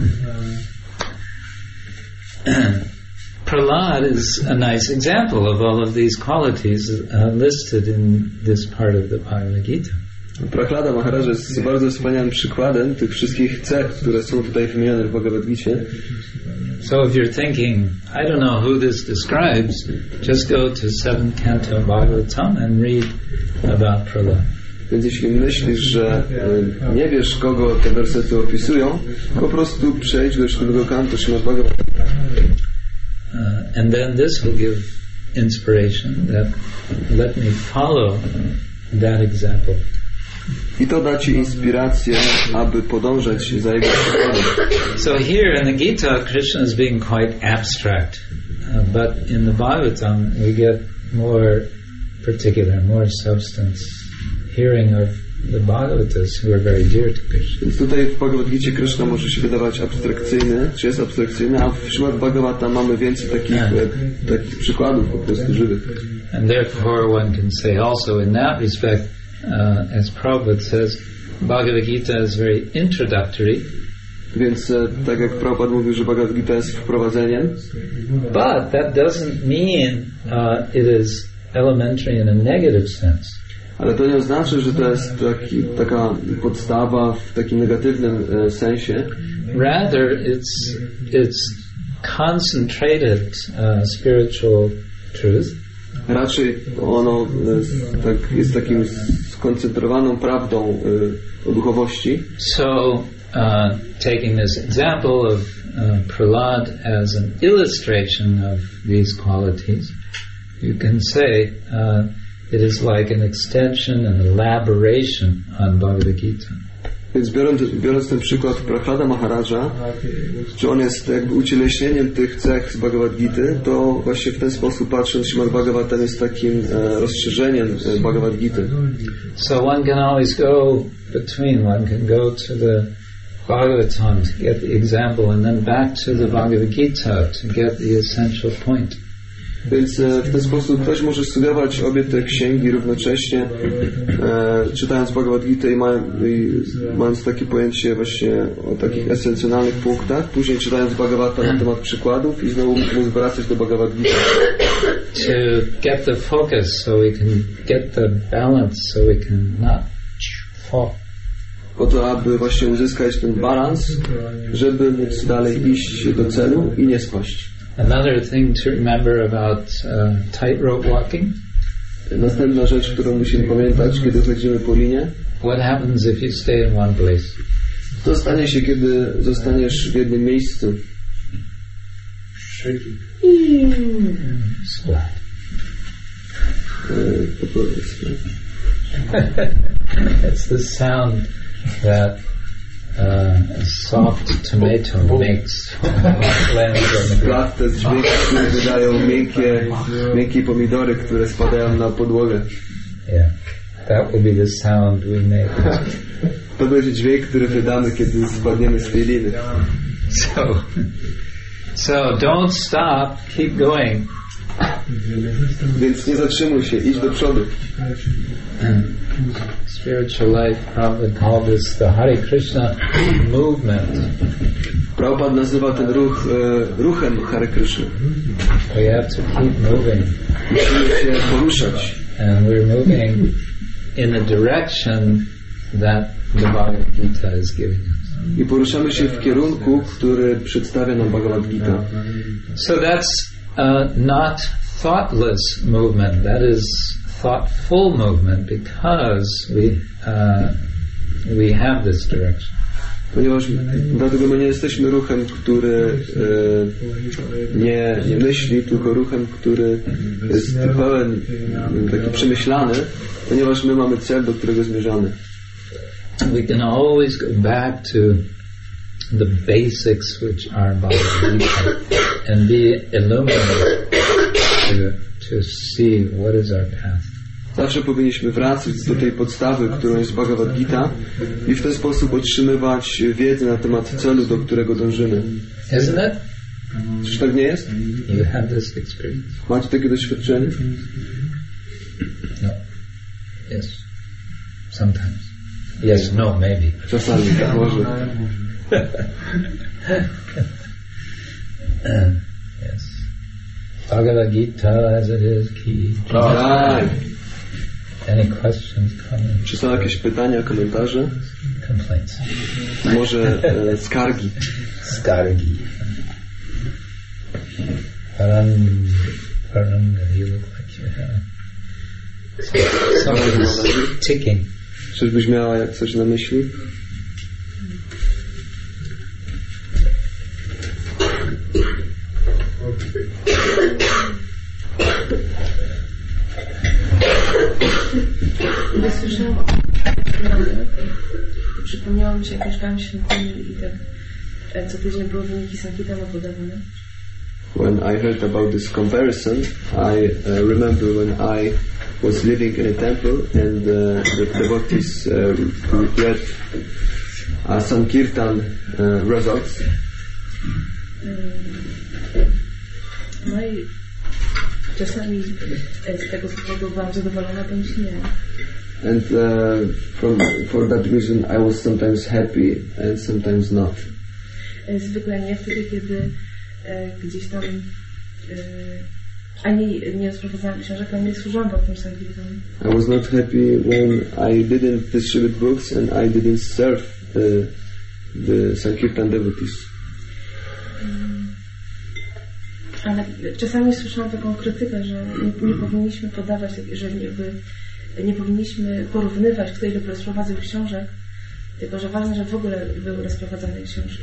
Prahlad is a nice example of all of these qualities uh, listed in this part of the Bhagavad Gita. Prahlada Maharaj jest bardzo wspaniałym przykładem tych wszystkich cech, które są tutaj wymienione w Bhagavad Gicie. So if you're thinking, I don't know who this describes, just go to seventh canto of Bhagavatam and read about Prahlad. Więc jeśli myślisz, że y, nie wiesz, kogo te wersety opisują, po prostu przejdź do siódmego kantu Śrimad Bhagavatam. Uh, and then this will give inspiration that let me follow that example. I to da Ci inspirację, aby podążać za jego przykładem. So here in the Gita, Krishna is being quite abstract, uh, but in the Bhagavatam we get more particular, more substance, hearing of the Bhagavatas who are very dear to Krishna. Więc tutaj w Bhagavad Gicie Krishna może się wydawać abstrakcyjny, czy jest abstrakcyjny, a w Śrimad Bhagavatam mamy więcej takich, e, takich przykładów po prostu żywych. And therefore one can say also in that respect, uh, as Prabhupada says, Bhagavad Gita is very introductory. Więc e, tak jak Prabhupada mówił, że Bhagavad Gita jest wprowadzeniem, But that doesn't mean uh, it is elementary in a negative sense. ale to nie oznacza, że to jest taki, taka podstawa w takim negatywnym e, sensie. Rather, it's it's concentrated uh, spiritual truth. Raczej ono e, tak, jest takim skoncentrowaną prawdą e, o duchowości. So, uh, taking this example of uh, Prahlad as an illustration of these qualities, you can say uh, it is like an extension and elaboration on Bhagavad Gita. Więc biorąc, biorąc ten przykład Prahlada Maharaja, że on jest jakby ucieleśnieniem tych cech z Bhagavad Gity, to właśnie w ten sposób patrząc, Śrimad Bhagavatam jest takim e, rozszerzeniem e, Bhagavad Gity. So one can always go between, one can go to the Bhagavatam to get the example and then back to the Bhagavad Gita to get the essential point. Więc e, w ten sposób ktoś może studiować obie te księgi równocześnie, e, czytając Bhagavad Gita i, ma, i mając takie pojęcie właśnie o takich esencjonalnych punktach, później czytając Bhagavata na temat przykładów i znowu móc wracać do Bhagavad Gita. To get the focus so we can get the balance so we can not fall. Po to, aby właśnie uzyskać ten balans, żeby móc dalej iść do celu i nie spaść. Another thing to remember about uh, tightrope walking. Następna rzecz, którą musimy pamiętać, kiedy chodzimy po linie. What happens if you stay in one place? Co stanie się, kiedy zostaniesz w jednym miejscu? Shaking. Splat. E, po prostu. It's the sound that uh, a soft tomato makes landing on the ground. Splat to jest dźwięk, który wydają miękkie, miękkie pomidory, które spadają na podłogę. Yeah, that will be the sound we make. To będzie dźwięk, który wydamy, kiedy spadniemy z tej liny. So, so don't stop, keep going. Więc nie zatrzymuj się, idź do przodu. Spiritual life Prabhupada called this the Hare Krishna movement. Prabhupada nazywa ten ruch e, ruchem Hare Krishna. We have to keep moving. Musimy się poruszać. And we're moving in a direction that the Bhagavad Gita is giving us. I poruszamy się w kierunku, który przedstawia nam Bhagavad Gita. So that's uh, not thoughtless movement. That is thoughtful movement because we uh, we have this direction. Ponieważ dlatego my nie jesteśmy ruchem, który e, nie, nie myśli, tylko ruchem, który jest pełen, taki przemyślany, ponieważ my mamy cel, do którego zmierzamy. We can always go back to the basics which are Bhagavad Gita and be illuminated to, to see what is our path. Zawsze powinniśmy wracać do tej podstawy, którą jest Bhagavad Gita i w ten sposób otrzymywać wiedzę na temat celu, do którego dążymy. Isn't it? Czyż tak nie jest? You have this experience? Macie takie doświadczenie? No. Yes. Sometimes. Yes, no, maybe. Czasami, tak może. Yes. Bhagavad Gita as it is key. Tak. Any questions, comments? Czy są jakieś pytania, komentarze? Complaints? Może e, skargi? Skargi. Paran, paran, you look like you have something's ticking. Czyżbyś miała coś na myśli? Gdy słyszałam, przypomniało mi się, jak mieszkałam w świątyni i tak co tydzień były wyniki Sankirtana podawane. When I heard about this comparison, I uh, remember when I was living in a temple and uh, the devotees uh, read uh, Sankirtan uh, results. No i czasami z tego powodu byłam zadowolona, bądź nie. And uh, from, for that reason I was sometimes happy and sometimes not. Zwykle nie wtedy, kiedy e, gdzieś tam e, ani nie rozprowadzałam książek, ani nie służyłam pod tym Sankirtanem. I was not happy when I didn't distribute books and I didn't serve the, the Sankirtan devotees. Ale czasami słyszałam taką krytykę, że nie, nie powinniśmy podawać, że nie, nie powinniśmy porównywać, kto ile rozprowadzał książek, tylko że ważne, że w ogóle były rozprowadzane książki.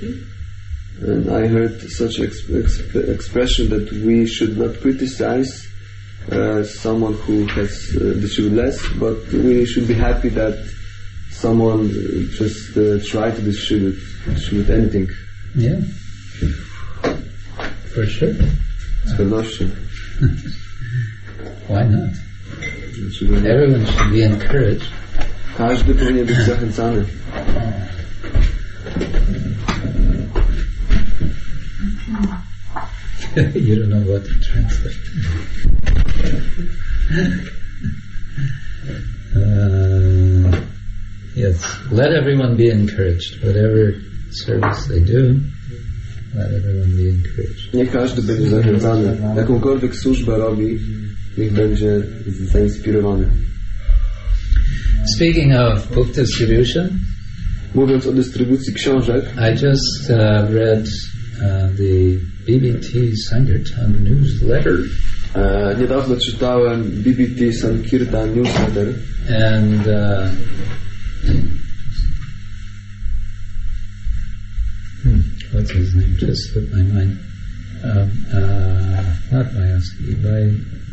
And I heard such exp exp expression that we should not criticize uh, someone who has uh, distributed less, but we should be happy that someone just uh, try to distribute, distribute anything. Yeah, for sure. Z pewnością. Why not? Everyone should be encouraged. Każdy powinien być zachęcany. You don't know what to translate. uh, yes, let everyone be encouraged. Whatever service they do, let everyone be encouraged. Niech każdy będzie zachęcany. Jakąkolwiek służbę robi, niech będzie zainspirowany. Speaking of book distribution, mówiąc o dystrybucji książek, I just uh, read uh, the B B T Sankirtan newsletter. Uh, niedawno czytałem B B T Sankirtan newsletter. And uh, hmm, what's his name? Just slipped my mind. Um, uh, not Vyasaki, by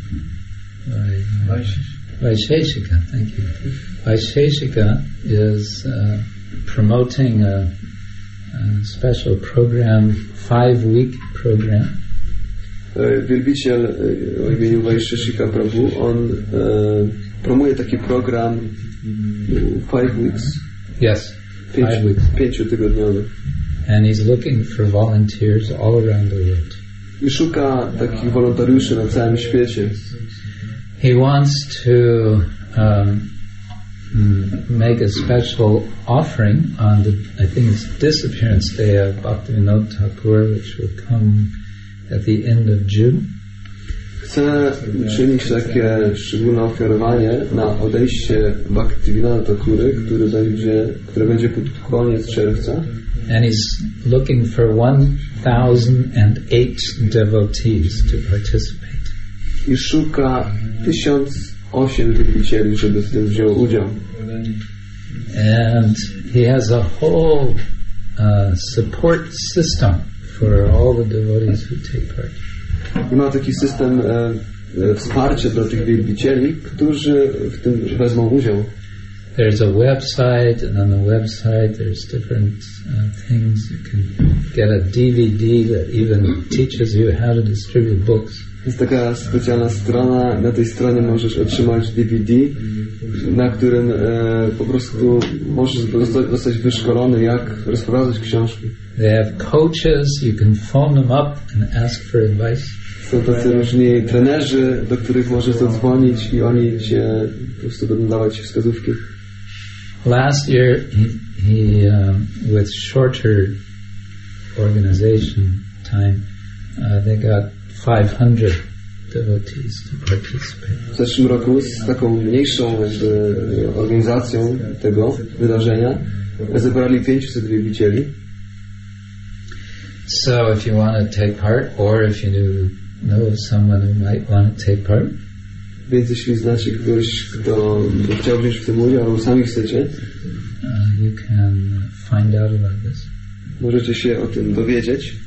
by Vaisheshika. Thank you. Vaisheshika is uh, promoting a, a special program, five-week program. Wielbiciel o imieniu Vaisheshika Prabhu, on e, promuje taki program five weeks. Yes, Pięć, five weeks. Pięciotygodniowy. And he's looking for volunteers all around the world. I szuka takich wolontariuszy na całym świecie. He wants to um, make a special offering on the, I think it's Disappearance Day of Bhaktivinoda Thakur, which will come at the end of June. Chcę uczynić takie szczególne ofiarowanie na odejście Bhaktivinoda Thakury, który będzie, które będzie pod koniec czerwca. And he's looking for one thousand eight devotees to participate. I szuka tysiąc osiem wielbicieli, żeby w tym wziął udział. And he has a whole uh, support system for all the devotees who take part. I ma taki system e, e, wsparcia dla tych wielbicieli, którzy w tym wezmą udział. There's a website, and on the website there's different uh, things. You can get a D V D that even teaches you how to distribute books. Jest taka specjalna strona, na tej stronie możesz otrzymać D V D, na którym e, po prostu możesz zostać wyszkolony, jak rozprowadzać książki. They have coaches, you can phone them up and ask for advice. Są tacy różni trenerzy, do których możesz zadzwonić i oni cię po prostu będą dawać wskazówki. Last year, he, he um, with shorter organization time, uh, they got five hundred devotees to participate. W zeszłym roku z taką mniejszą jakby organizacją tego wydarzenia zebrali pięćset wielbicieli. So if you want to take part, or if you know of someone who might want to take part, więc jeśli znacie kogoś, kto chciał wziąć w tym udział, albo sami chcecie, uh, you can find out about this. Możecie się o tym dowiedzieć.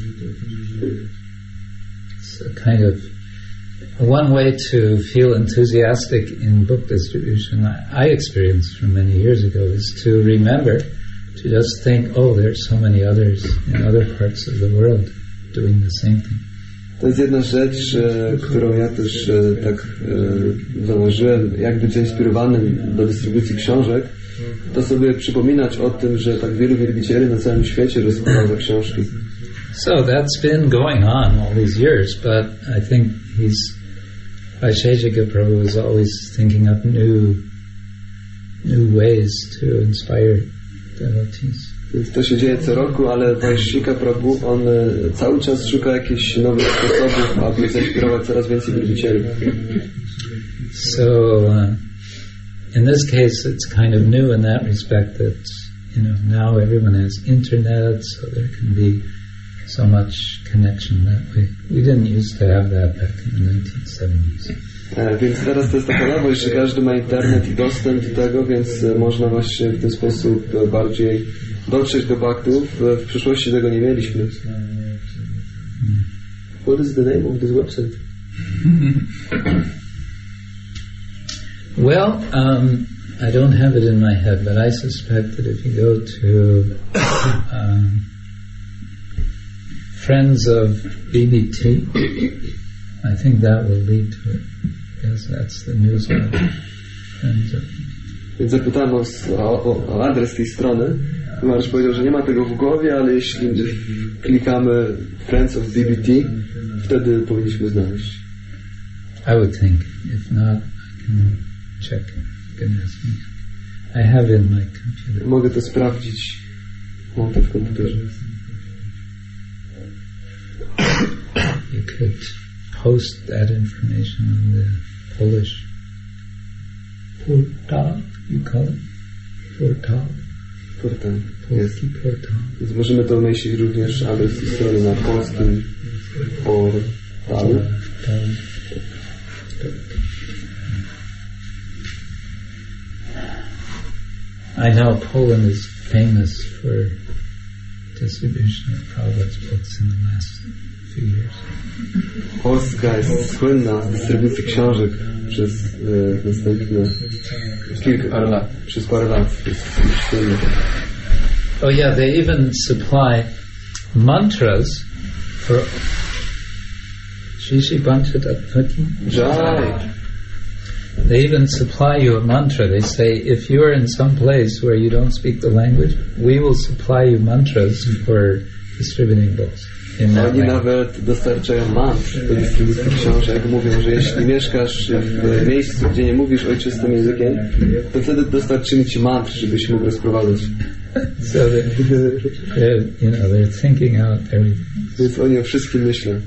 It's a kind of one way to feel enthusiastic in book distribution. I, I experienced from many years ago is to remember to just think, oh, there's so many others in other parts of the world doing the same thing. To jest jedna rzecz, e, którą ja też e, tak e, zauważyłem, jak być zainspirowanym do dystrybucji książek, to sobie przypominać o tym, że tak wielu wielbicieli na całym świecie rozprowadza książki. So that's been going on all these years, but I think he's Vaisheshika Prabhu is always thinking up new new ways to inspire devotees. Więc to się dzieje co roku, ale Vaisheshika Prabhu, on cały czas szuka jakichś nowych sposobów, aby zainspirować coraz więcej wielbicieli. So uh, in this case it's kind of new in that respect that, you know, now everyone has internet, so there can be so much connection that way. We didn't used to have that back in the nineteen seventies. E, więc teraz to jest taka nowość, że każdy ma internet i dostęp do tego, więc e, można właśnie w ten sposób e, bardziej dotrzeć do baktów. W, w przyszłości tego nie mieliśmy. What is the name of this website? Well, um, I don't have it in my head, but I suspect that if you go to um, Friends of B B T, I think that will lead to it, because that's the newsletter. Friends of Więc zapytałem o, o, o adres tej strony. Mariusz powiedział, że nie ma tego w głowie, ale jeśli klikamy Friends of B B T, wtedy powinniśmy znaleźć. I would think. If not, I can check. You can ask me. I have it in my computer. Mogę to sprawdzić. Mam to w komputerze. You could post that information on the Polish portal, you call it? Portal. Portal. Jest. Polski portal. Więc możemy to umieścić również adres tej strony na polskim portalu. I know Poland is famous for distribution of Prabhupada's books in the last few years. Polska jest słynna z dystrybucji książek przez e, następne kilka parę lat. Przez parę lat. Jest słynna. Oh yeah, they even supply mantras for Shishi Bantadapati. Jai. They even supply you a mantra. They say, if you're in some place where you don't speak the language, we will supply you mantras for distributing books. In that Oni language. nawet dostarczają mantr do dystrybucji książek. Mówią, że jeśli mieszkasz w miejscu, gdzie nie mówisz ojczystym językiem, to wtedy dostarczymy ci mantr, żebyś mógł rozprowadzać. So they're, they're, you know, they're thinking out everything. Więc oni o wszystkim myślą.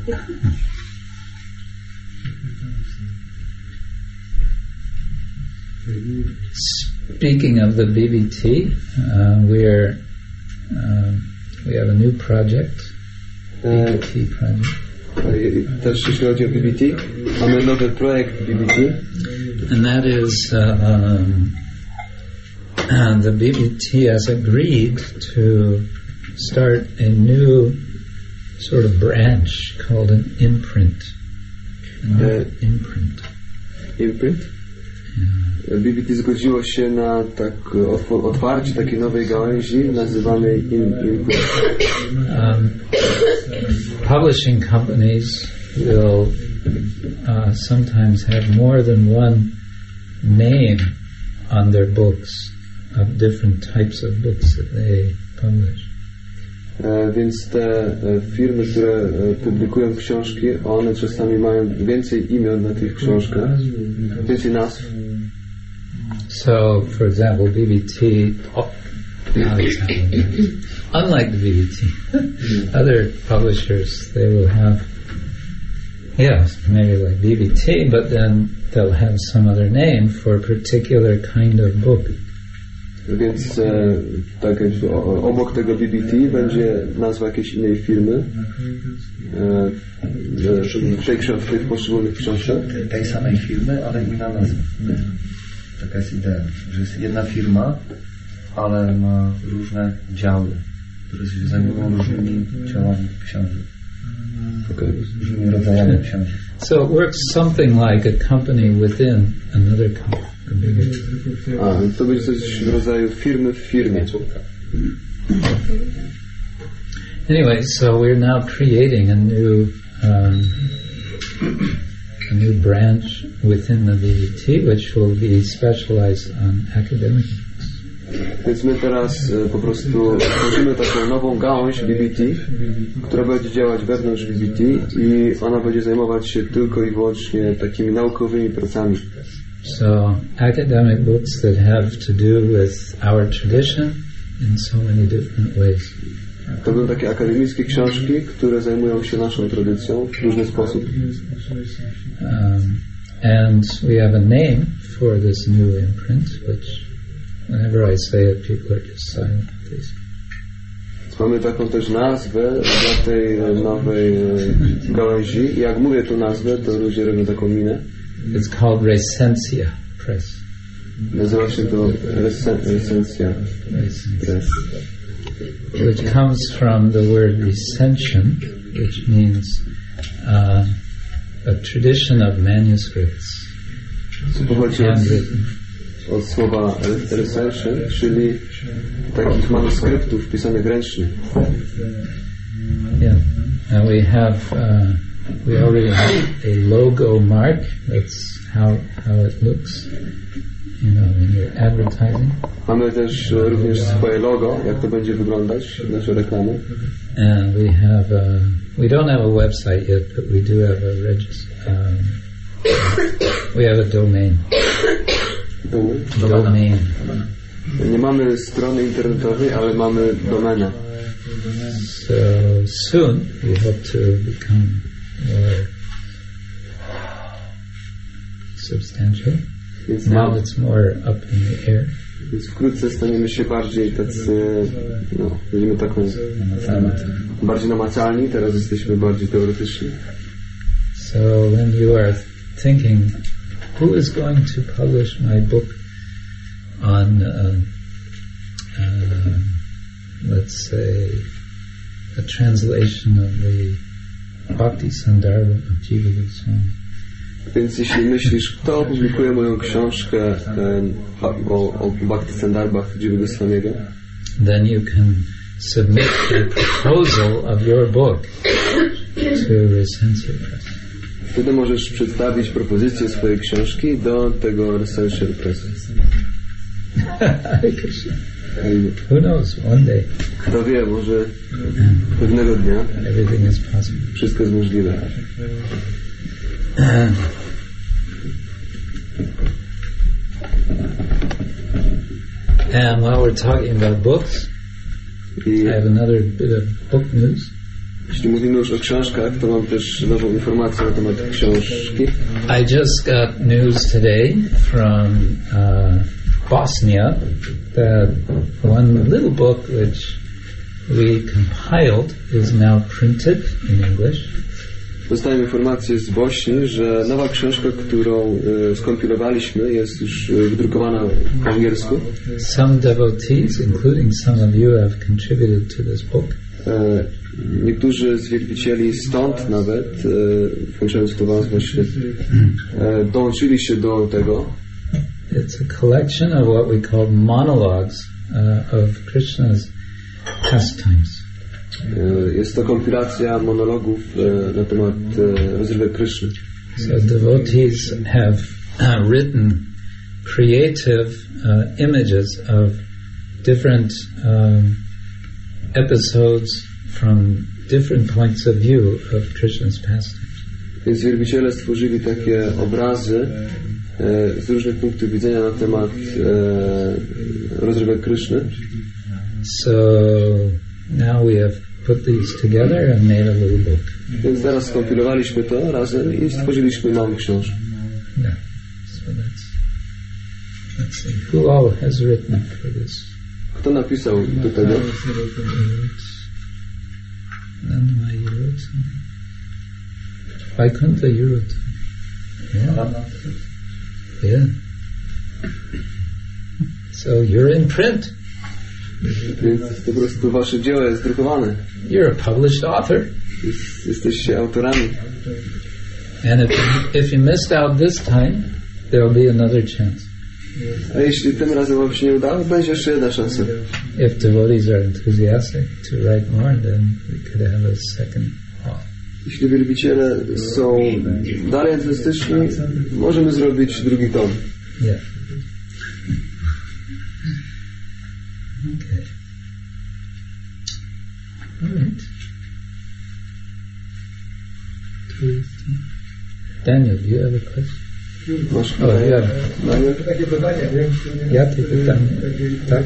Speaking of the B B T, uh, we're uh, we have a new project. B B T project. Też jeśli chodzi o B B T, mamy nowy projekt B B T. And that is uh, um, uh, the B B T has agreed to start a new sort of branch called an imprint. An Uh, imprint. Imprint? Yeah. B B T zgodziło się na tak otw- otwarcie takiej nowej gałęzi nazywanej im- Imprint. Um, publishing companies will uh, sometimes have more than one name on their books of different types of books that they publish. E, więc te e, firmy, które e, publikują książki, one czasami mają więcej imion na tych książkach, więcej nazw. So, for example, B B T, oh, not example, unlike the B B T, other publishers, they will have, yes, maybe like B B T, but then they'll have some other name for a particular kind of book. Więc e, tak jakby o, obok tego B B T będzie nazwa jakiejś innej firmy e, w tej książ- w tych poszczególnych książkach. Tej samej firmy, ale inna nazwa. Taka jest idea, że jest jedna firma, ale ma różne działy, które się zajmują różnymi działami książek. Okay. Różnymi rodzajami książek. So it works something like a company within another company. A, to będzie coś w rodzaju firmy w firmie. Anyway, so we're now creating a new um, a new branch within the B B T, which will be specialized on academic books. Więc my teraz e, po prostu tworzymy taką nową gałąź B B T, która będzie działać wewnątrz B B T i ona będzie zajmować się tylko i wyłącznie takimi naukowymi pracami. So academic books that have to do with our tradition in so many different ways. To będą takie akademickie książki, które zajmują się naszą tradycją w różny sposób. Um, and we have a name for this new imprint, which whenever I say it, people are just silent, please. Mamy taką też nazwę dla tej e, nowej e, gałęzi i jak mówię tu nazwę, to ludzie robią taką minę. It's called Recensia Press. Nazywa się to Resen- Recensia Press. Which comes from the word recension, which means uh, a tradition of manuscripts, Pochodzi od, handwritten. od słowa recension, czyli takich manuskryptów pisanych ręcznie. Yeah, and we have uh, we already have a logo mark. That's how how it looks, you know, when you're advertising. Mamy też e, również swoje logo, jak to będzie wyglądać, nasze reklamy. And we have a, we don't have a website yet, but we do have a register. Um, we have a domain. Domain. Nie mamy strony internetowej, ale mamy domenę. So soon we hope to become more substantial. Więc, Now it's more up in the air. więc wkrótce staniemy się bardziej tacy, no, będziemy taką bardziej namacalni, teraz jesteśmy bardziej teoretyczni. So when you are thinking, who is going to publish my book on, uh, uh, let's say, a translation of the Bhakti Sandarbha of Jiva Goswami? Więc jeśli myślisz, kto opublikuje moją książkę e, o, o Bhakti Sandarbhach Jiva Goswamiego, then you can submit a proposal of your book to Recension Press. wtedy możesz przedstawić propozycję swojej książki do tego Recension Press. Who knows, one day Kto wie, może pewnego dnia everything is possible. wszystko jest możliwe. And while we're talking about books, I I have another bit of book news. jeśli mówimy już o książkach, to mam też nową informację na temat książki. I just got news today from uh, Bosnia that one little book which we compiled is now printed in English. Dostałem informację z Bośni, że nowa książka, którą e, skompilowaliśmy, jest już e, wydrukowana po angielsku. Some devotees, including some of you, have contributed to this book. E, niektórzy z wielbicieli stąd nawet, e, włączając to was właśnie, e, dołączyli się do tego. It's a collection of what we call monologues uh, of Krishna's pastimes. E, jest to kompilacja monologów e, na temat e, rozrywek Kryszny. So devotees have uh, written creative uh, images of different um, episodes from different points of view of Krishna's pastimes. Więc wielbiciele stworzyli takie obrazy e, z różnych punktów widzenia na temat e, rozrywek Kryszny. So now we have put these together and made a little book. Więc teraz skompilowaliśmy to razem i stworzyliśmy nową książkę. Yeah. So that's let's see. Who all has written for this? Kto napisał do tego? Nanma Yuruta. Vaikuntha Yuruta. Yeah. Yeah. So you're in print. Więc po prostu wasze dzieło jest drukowane. You're a published author. Jest, jesteście autorami. And if, if you missed out this time, there will be another chance. A jeśli tym razem wam się nie udało, będzie jeszcze jedna szansa. If devotees are enthusiastic to write more, then we could have a second author. Jeśli wielbiciele są dalej entuzjastyczni, możemy zrobić drugi tom. Yeah. Okay. All right. Daniel, do you have a question? Masz Oh, yeah. Daniel? Takie pytanie, nie wiem, czy nie Jakie pytanie? Takie, Tak.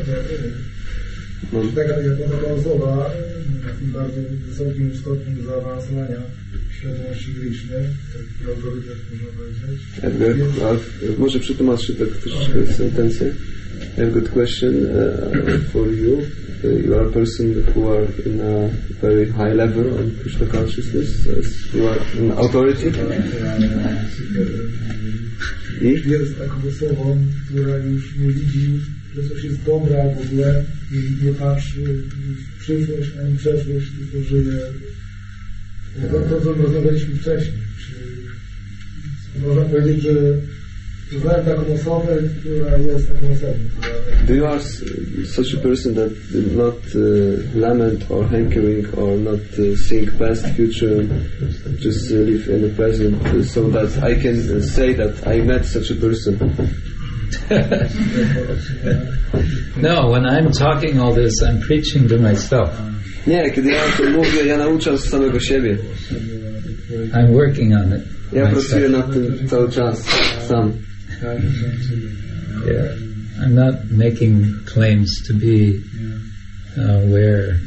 Mam. Taka, jako taka osoba na tym bardzo wysokim stopniu zaawansowania świadomości Kryszny, taki autorytet można powiedzieć. I've got, uh, może przetłumaczę tak troszeczkę sentencję. I've got a question uh, for you. Uh, you are a person who are in a very high level on Krishna consciousness. As you are an authority. I? Jest taką osobą, która już nie widzi, że coś jest dobre albo złe i nie patrzy w przyszłość ani przeszłość, tylko żyje To, to co rozmawialiśmy wcześniej. Czy można powiedzieć, że znałem taką osobę, która jest taką osobą. Do you are such a person that did not uh, lament or hankering or not uh, think past, future, just uh, live in the present, uh, so that I can uh, say that I met such a person? No, when I'm talking all this, I'm preaching to myself. Nie, kiedy ja o tym mówię, ja nauczam z samego siebie. I'm working on it. Ja myself. pracuję nad tym cały czas, sam. Yeah. I'm not making claims to be uh, where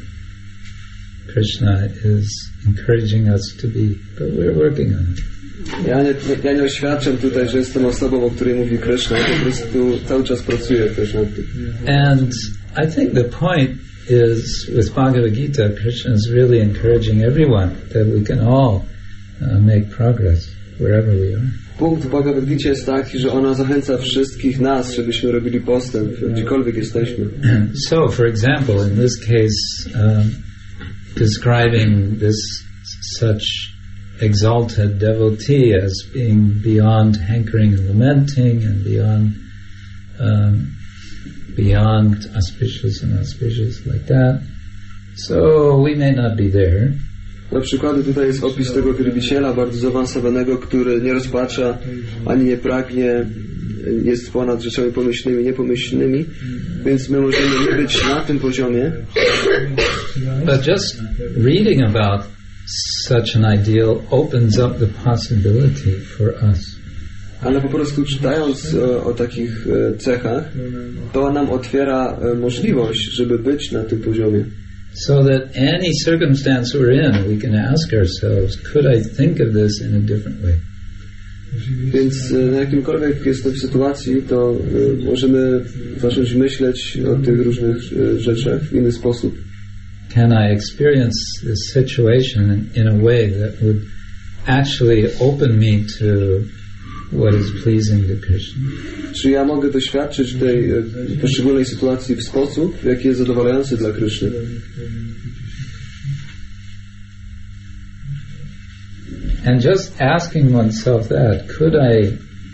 Krishna is encouraging us to be, but we're working on it. Ja nie, ja nie oświadczam tutaj, że jestem osobą, o której mówi Krishna, ja po prostu cały czas pracuję też nad tym. And I think the point is, with Bhagavad Gita, Krishna is really encouraging everyone that we can all uh, make progress wherever we are. Punkt w Bhagavad Gita jest taki, że ona zachęca wszystkich nas, żebyśmy robili postęp, gdziekolwiek jesteśmy. So, for example, in this case, um, describing this such exalted devotee as being beyond hankering and lamenting and beyond um, beyond auspicious and auspicious like that. So we may not be there. Na przykład tutaj jest opis tego wielbiciela bardzo zaawansowanego, który nie rozpacza ani nie pragnie, jest ponad rzeczami pomyślnymi, niepomyślnymi, więc my możemy nie być na tym poziomie. But just reading about such an ideal opens up the possibility for us. Ale po prostu czytając o, o takich e, cechach, to nam otwiera e, możliwość, żeby być na tym poziomie. So that any circumstance we're in, we can ask ourselves, could I think of this in a different way? Więc e, na jakimkolwiek jestem w sytuacji, to e, możemy zacząć myśleć o tych różnych e, rzeczach w inny sposób. Can I experience this situation in, in a way that would actually open me to what is pleasing to Krishna? Czy ja mogę doświadczyć tej e, poszczególnej sytuacji w sposób, jaki jest zadowalający dla Kryszny? And just asking oneself that, could I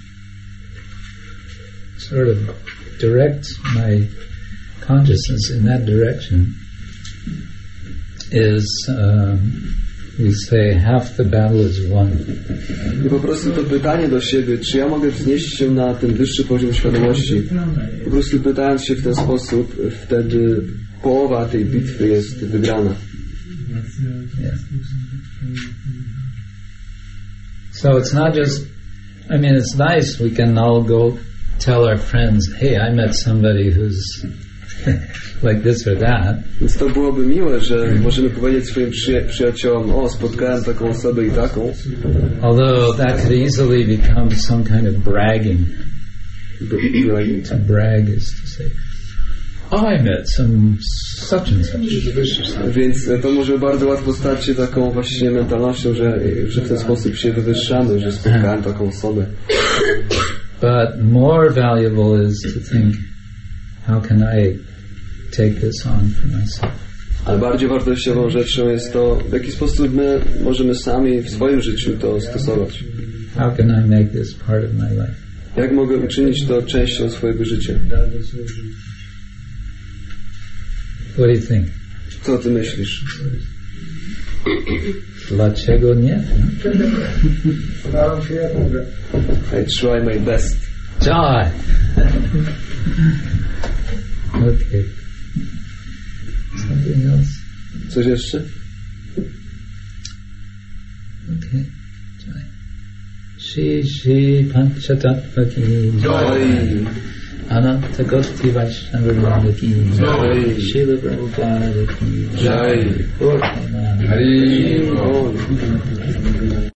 sort of direct my consciousness in that direction is, um, we say, half the battle is won. I po prostu to pytanie do siebie, czy ja mogę wznieść się na ten wyższy poziom świadomości, po prostu pytając się w ten sposób, wtedy połowa tej bitwy jest wygrana. Yeah. So it's not just, I mean, it's nice we can all go tell our friends, hey, I met somebody who's like this or that. Więc to byłoby miłe, że możemy powiedzieć swoim przyja- przyjaciołom, o, spotkałem taką osobę i taką. Although that could easily become some kind of bragging. To brag is to say, oh, I met some such and such. Więc to może bardzo łatwo stać się taką właśnie mentalnością, że, że w ten sposób się wywyższamy, że spotkałem taką osobę. But more valuable is to think, how can I take this on for myself? Ale bardziej wartościową rzeczą jest to, w jaki sposób my możemy sami w swoim życiu to stosować. How can I make this part of my life? Jak mogę uczynić to częścią swojego życia? What do you think? Co ty myślisz? Dlaczego nie? Staram się jak mogę. I try my best. Joy! Okay. Something else? Coś jeszcze? Okay. Joy. Shri Shri Panchatattva ki Jai. Ananta Goti Vaishnava ki Jai. Srila Prabhupada ki Jai. Gaur Premanandi. Hari Bol.